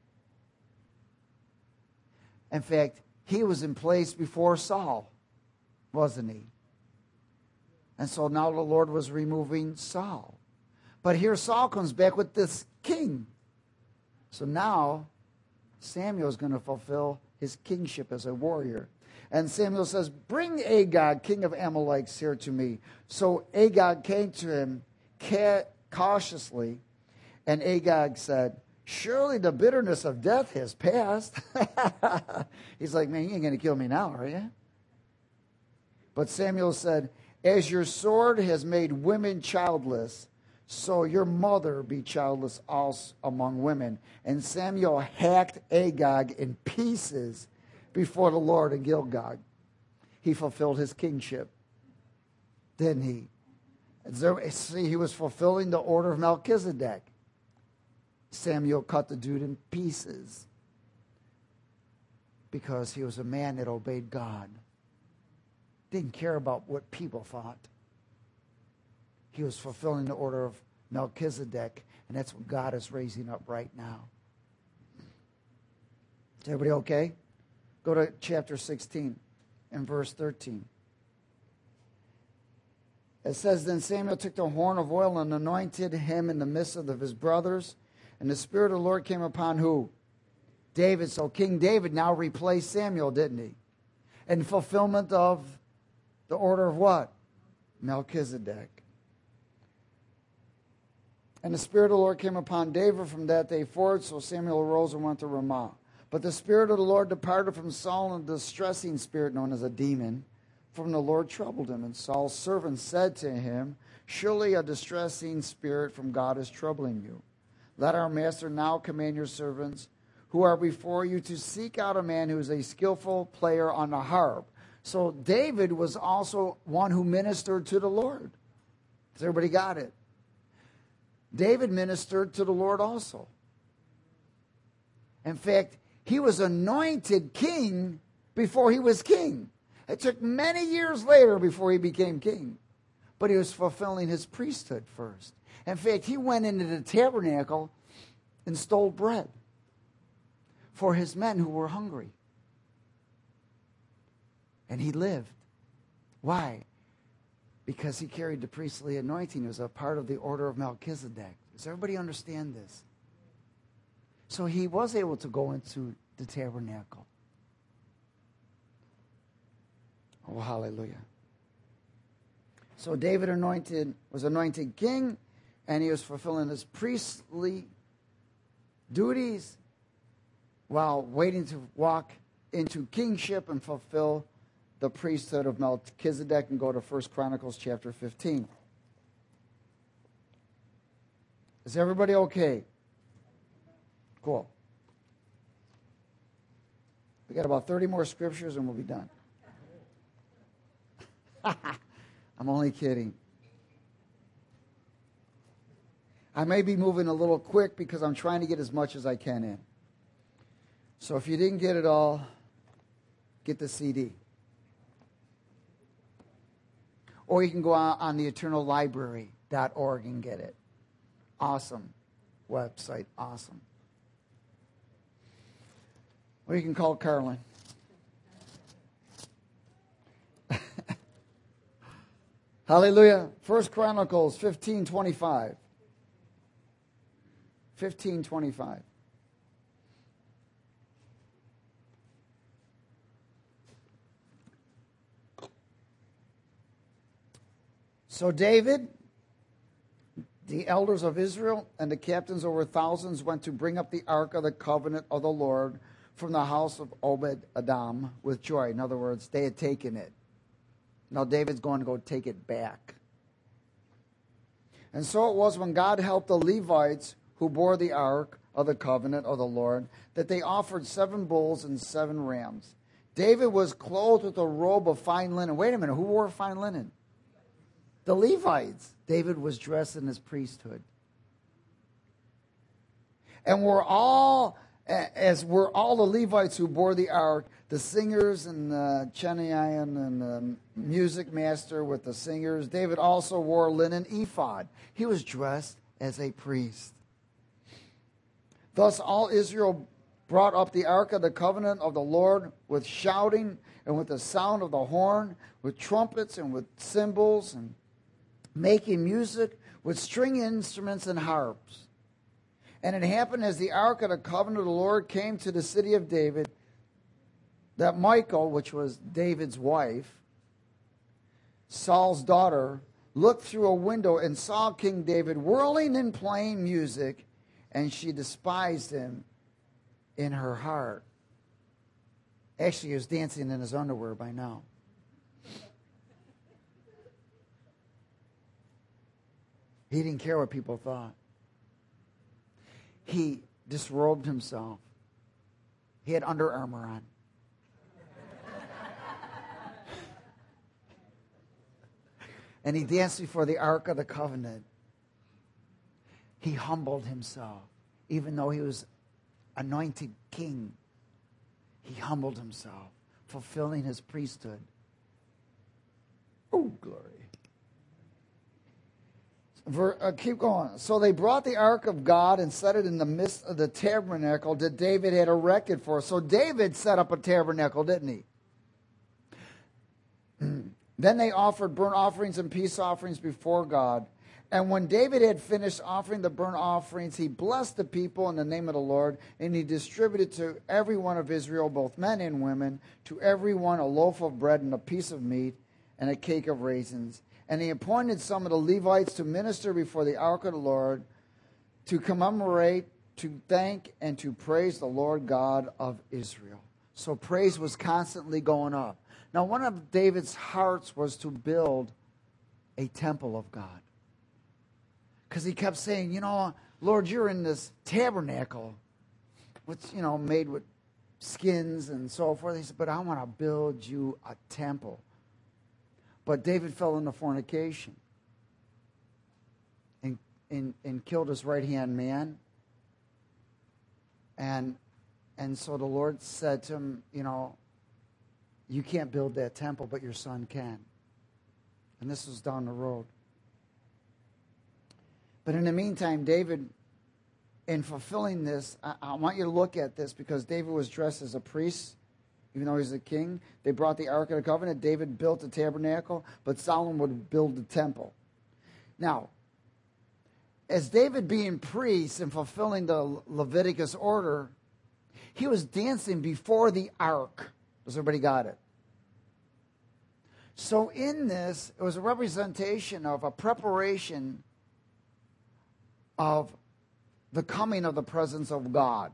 Speaker 1: In fact, he was in place before Saul, wasn't he? And so now the Lord was removing Saul. But here Saul comes back with this king. So now Samuel is going to fulfill his kingship as a warrior. And Samuel says, bring Agag, king of Amalekites, here to me. So Agag came to him cautiously, and Agag said, surely the bitterness of death has passed. He's like, man, you ain't going to kill me now, are you? But Samuel said, as your sword has made women childless, so your mother be childless also among women. And Samuel hacked Agag in pieces before the Lord in Gilgal. He fulfilled his kingship, didn't he? See, he was fulfilling the order of Melchizedek. Samuel cut the dude in pieces because he was a man that obeyed God. Didn't care about what people thought. He was fulfilling the order of Melchizedek, and that's what God is raising up right now. Is everybody okay? Go to chapter 16 and verse 13. It says, then Samuel took the horn of oil and anointed him in the midst of his brothers, and the Spirit of the Lord came upon who? David. So King David now replaced Samuel, didn't he? In fulfillment of the order of what? Melchizedek. And the Spirit of the Lord came upon David from that day forward, so Samuel arose and went to Ramah. But the Spirit of the Lord departed from Saul, and a distressing spirit known as a demon from the Lord troubled him. And Saul's servant said to him, surely a distressing spirit from God is troubling you. Let our master now command your servants who are before you to seek out a man who is a skillful player on the harp. So David was also one who ministered to the Lord. Has everybody got it? David ministered to the Lord also. In fact, he was anointed king before he was king. It took many years later before he became king. But he was fulfilling his priesthood first. In fact, he went into the tabernacle and stole bread for his men who were hungry. And he lived. Why? Because he carried the priestly anointing. It was a part of the order of Melchizedek. Does everybody understand this? So he was able to go into the tabernacle. Oh, hallelujah. So David was anointed king, and he was fulfilling his priestly duties while waiting to walk into kingship and fulfill the priesthood of Melchizedek. And go to 1 Chronicles chapter 15. Is everybody okay? Cool. We got about 30 more scriptures and we'll be done. I'm only kidding. I may be moving a little quick because I'm trying to get as much as I can in. So if you didn't get it all, get the CD. Or you can go on the eternallibrary.org and get it. Awesome website. Awesome. Or you can call Carolyn. Hallelujah. 1 Chronicles 15:25. 15:25. So David, the elders of Israel, and the captains over thousands went to bring up the ark of the covenant of the Lord from the house of Obed-Edom with joy. In other words, they had taken it. Now David's going to go take it back. And so it was when God helped the Levites who bore the ark of the covenant of the Lord, that they offered 7 bulls and 7 rams. David was clothed with a robe of fine linen. Wait a minute, who wore fine linen? The Levites. David was dressed in his priesthood. And as were all the Levites who bore the ark, the singers and the Chenian and the music master with the singers. David also wore a linen ephod. He was dressed as a priest. Thus all Israel brought up the ark of the covenant of the Lord with shouting and with the sound of the horn, with trumpets and with cymbals, and making music with string instruments and harps. And it happened as the ark of the covenant of the Lord came to the city of David, that Michal, which was David's wife, Saul's daughter, looked through a window and saw King David whirling and playing music, and she despised him in her heart. Actually, he was dancing in his underwear by now. He didn't care what people thought. He disrobed himself. He had Under Armour on. And he danced before the Ark of the Covenant. He humbled himself. Even though he was anointed king, he humbled himself, fulfilling his priesthood. Oh, glory. Keep going. So they brought the ark of God and set it in the midst of the tabernacle that David had erected for us. So David set up a tabernacle, didn't he? Then they offered burnt offerings and peace offerings before God. And when David had finished offering the burnt offerings, he blessed the people in the name of the Lord, and he distributed to every one of Israel, both men and women, to every one a loaf of bread and a piece of meat and a cake of raisins. And he appointed some of the Levites to minister before the ark of the Lord, to commemorate, to thank, and to praise the Lord God of Israel. So praise was constantly going up. Now, one of David's hearts was to build a temple of God. Because he kept saying, Lord, you're in this tabernacle, which, made with skins and so forth. He said, but I want to build you a temple. But David fell into fornication and killed his right-hand man. And so the Lord said to him, you can't build that temple, but your son can. And this was down the road. But in the meantime, David, in fulfilling this, I want you to look at this, because David was dressed as a priest, even though he's a king. They brought the Ark of the Covenant. David built the tabernacle, but Solomon would build the temple. Now, as David being priest and fulfilling the Leviticus order, he was dancing before the ark. Does everybody got it? So in this, it was a representation of a preparation of the coming of the presence of God.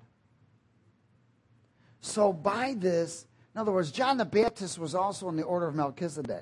Speaker 1: So by this, in other words, John the Baptist was also in the order of Melchizedek.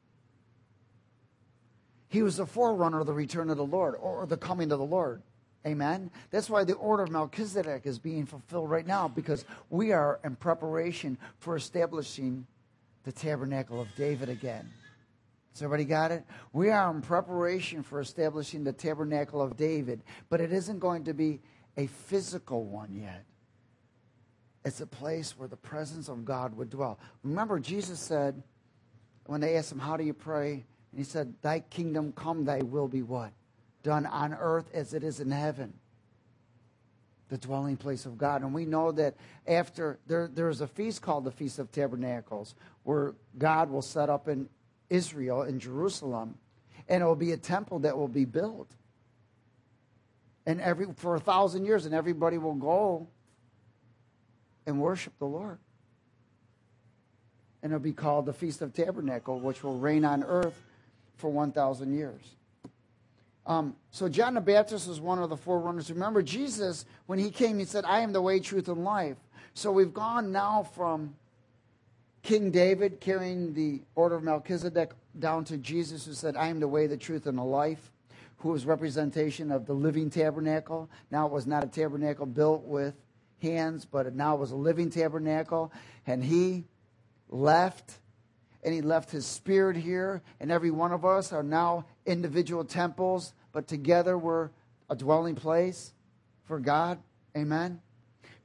Speaker 1: He was the forerunner of the return of the Lord, or the coming of the Lord. Amen? That's why the order of Melchizedek is being fulfilled right now, because we are in preparation for establishing the tabernacle of David again. Has everybody got it? We are in preparation for establishing the tabernacle of David, but it isn't going to be a physical one yet. It's a place where the presence of God would dwell. Remember, Jesus said, when they asked him, how do you pray? And he said, thy kingdom come, thy will be what? Done on earth as it is in heaven. The dwelling place of God. And we know that after, there is a feast called the Feast of Tabernacles, where God will set up in Israel, in Jerusalem, and it will be a temple that will be built. And for 1,000 years, and everybody will go and worship the Lord. And it'll be called the Feast of Tabernacle, which will reign on earth for 1,000 years. So John the Baptist was one of the forerunners. Remember, Jesus, when he came, he said, I am the way, truth, and life. So we've gone now from King David carrying the order of Melchizedek down to Jesus, who said, I am the way, the truth, and the life, who was representation of the living tabernacle. Now it was not a tabernacle built with hands, but it now was a living tabernacle. And he left, and he left his spirit here, and every one of us are now individual temples, but together we're a dwelling place for God. Amen.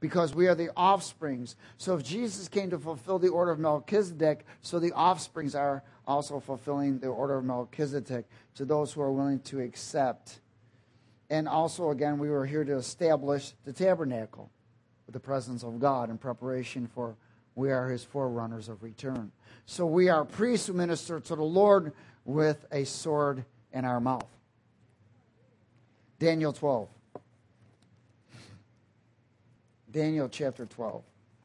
Speaker 1: because we are the offsprings. So if Jesus came to fulfill the order of Melchizedek, so the offsprings are also fulfilling the order of Melchizedek to those who are willing to accept. And also, again, we were here to establish the tabernacle with the presence of God in preparation for we are his forerunners of return. So we are priests who minister to the Lord with a sword in our mouth. Daniel 12. Daniel chapter 12.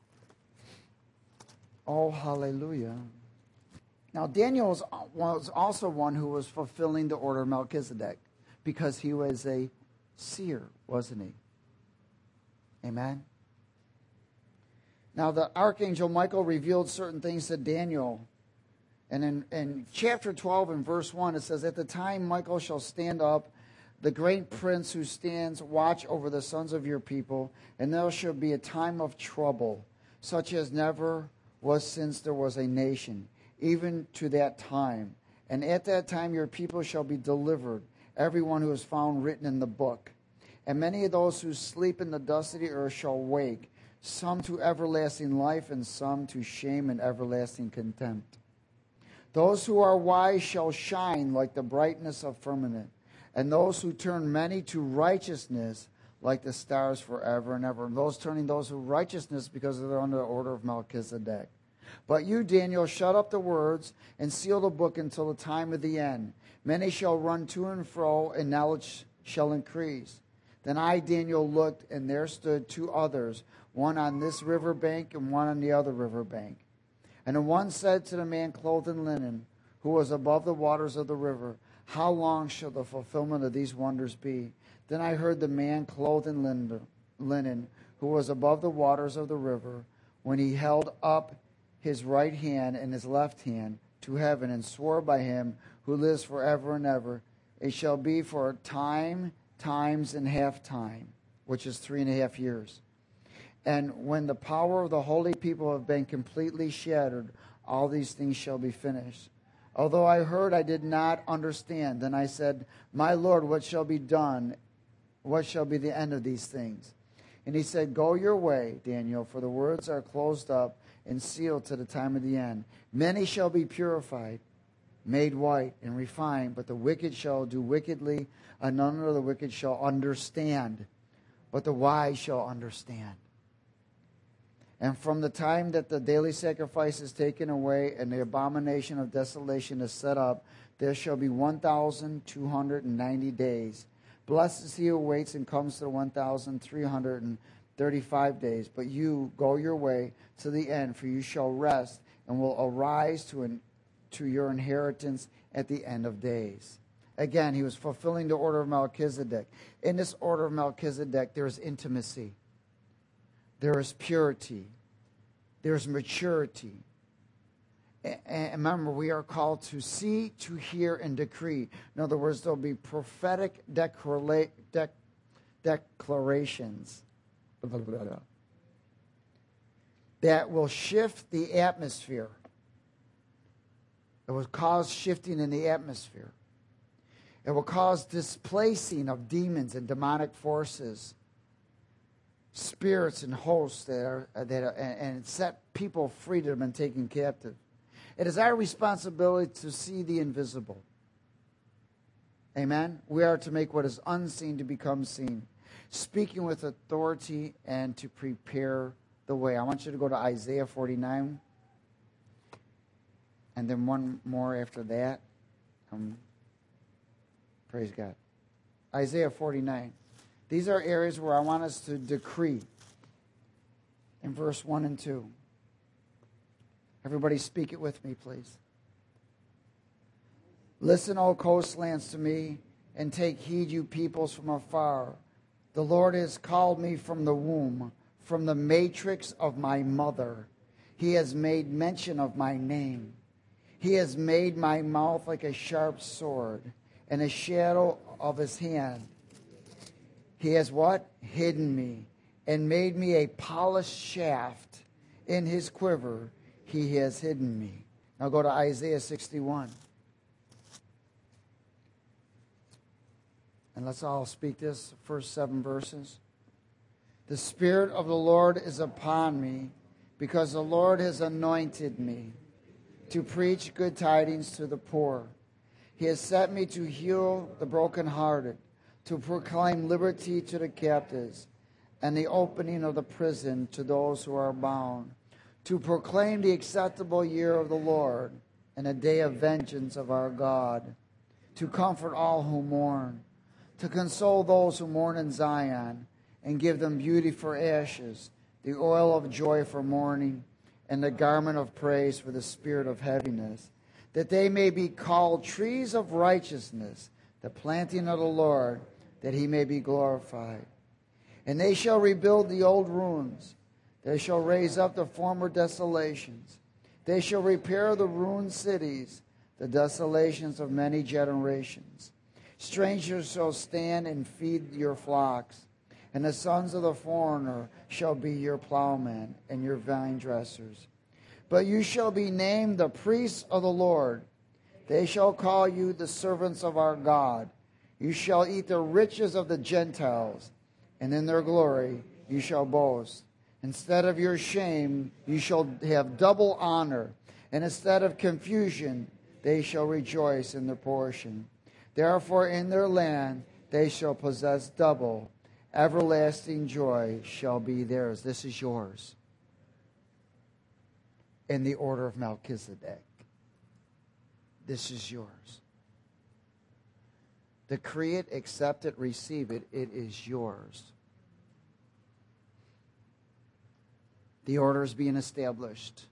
Speaker 1: Oh, hallelujah. Now, Daniel was also one who was fulfilling the order of Melchizedek because he was a seer, wasn't he? Amen? Now, the archangel Michael revealed certain things to Daniel. And in chapter 12 and verse 1, it says, "At the time Michael shall stand up, the great prince who stands watch over the sons of your people, and there shall be a time of trouble, such as never was since there was a nation, even to that time. And at that time your people shall be delivered, everyone who is found written in the book. And many of those who sleep in the dust of the earth shall wake, some to everlasting life, and some to shame and everlasting contempt. Those who are wise shall shine like the brightness of firmament, and those who turn many to righteousness like the stars forever and ever." And those turning those to righteousness because they're under the order of Melchizedek. "But you, Daniel, shut up the words and seal the book until the time of the end. Many shall run to and fro, and knowledge shall increase. Then I, Daniel, looked, and there stood two others, one on this river bank and one on the other river bank. And the one said to the man clothed in linen, who was above the waters of the river, 'How long shall the fulfillment of these wonders be?' Then I heard the man clothed in linen, who was above the waters of the river, when he held up his right hand and his left hand to heaven, and swore by him who lives forever and ever, 'It shall be for a time, times, and half time,' which is 3.5 years. 'And when the power of the holy people have been completely shattered, all these things shall be finished.' Although I heard, I did not understand. Then I said, 'My Lord, what shall be done? What shall be the end of these things?' And he said, 'Go your way, Daniel, for the words are closed up and sealed to the time of the end. Many shall be purified, made white, and refined, but the wicked shall do wickedly, and none of the wicked shall understand, but the wise shall understand. And from the time that the daily sacrifice is taken away and the abomination of desolation is set up, there shall be 1,290 days. Blessed is he who waits and comes to the 1,335 days. But you go your way to the end, for you shall rest and will arise to your inheritance at the end of days." Again, he was fulfilling the order of Melchizedek. In this order of Melchizedek, there is intimacy. There is purity. There's maturity. And remember, we are called to see, to hear, and decree. In other words, there'll be prophetic declarations that will shift the atmosphere. It will cause shifting in the atmosphere. It will cause displacing of demons and demonic forces, spirits and hosts and set people free that have been taken captive. It is our responsibility to see the invisible. Amen? We are to make what is unseen to become seen, speaking with authority and to prepare the way. I want you to go to Isaiah 49, and then one more after that. Praise God. Isaiah 49. These are areas where I want us to decree in verse 1 and 2. Everybody speak it with me, please. "Listen, O coastlands, to me, and take heed, you peoples from afar. The Lord has called me from the womb, from the matrix of my mother. He has made mention of my name. He has made my mouth like a sharp sword, and a shadow of his hand. He has" what? "Hidden me, and made me a polished shaft. In his quiver he has hidden me." Now go to Isaiah 61. And let's all speak this first 7 verses. The Spirit of the Lord is upon me, because the Lord has anointed me to preach good tidings to the poor. He has sent me to heal the brokenhearted, to proclaim liberty to the captives, and the opening of the prison to those who are bound, to proclaim the acceptable year of the Lord and a day of vengeance of our God, to comfort all who mourn, to console those who mourn in Zion, and give them beauty for ashes, the oil of joy for mourning, and the garment of praise for the spirit of heaviness, that they may be called trees of righteousness, the planting of the Lord, that he may be glorified. And they shall rebuild the old ruins. They shall raise up the former desolations. They shall repair the ruined cities, the desolations of many generations. Strangers shall stand and feed your flocks, and the sons of the foreigner shall be your plowmen and your vine dressers. But you shall be named the priests of the Lord. They shall call you the servants of our God. You shall eat the riches of the Gentiles, and in their glory you shall boast. Instead of your shame, you shall have double honor, and instead of confusion, they shall rejoice in their portion. Therefore, in their land they shall possess double. Everlasting joy shall be theirs. This is yours. In the order of Melchizedek. This is yours. Decree it, accept it, receive it. It is yours. The order is being established.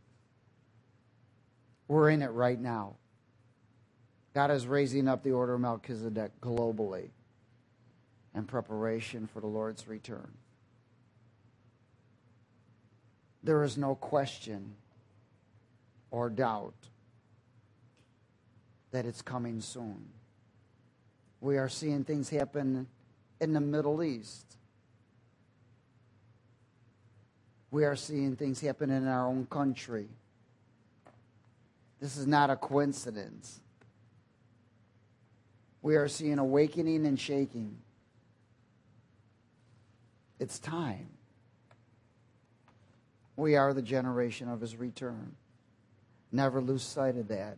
Speaker 1: We're in it right now. God is raising up the order of Melchizedek globally in preparation for the Lord's return. There is no question or doubt that it's coming soon. We are seeing things happen in the Middle East. We are seeing things happen in our own country. This is not a coincidence. We are seeing awakening and shaking. It's time. We are the generation of his return. Never lose sight of that.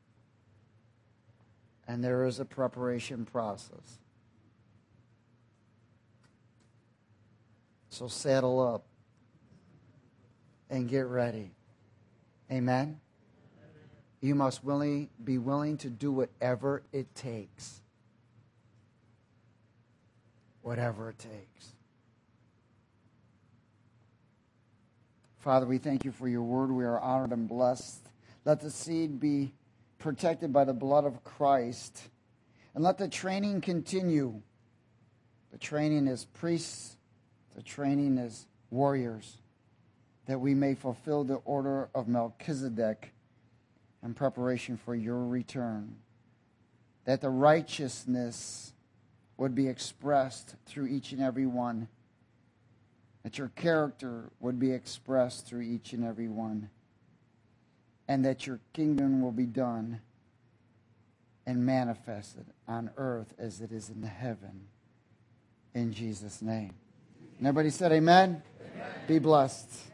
Speaker 1: And there is a preparation process. So saddle up and get ready. Amen? You must be willing to do whatever it takes. Whatever it takes. Father, we thank you for your word. We are honored and blessed. Let the seed be protected by the blood of Christ. And let the training continue. The training as priests. The training as warriors. That we may fulfill the order of Melchizedek in preparation for your return. That the righteousness would be expressed through each and every one. That your character would be expressed through each and every one. And that your kingdom will be done and manifested on earth as it is in heaven. In Jesus' name. And everybody said amen? Amen. Be blessed.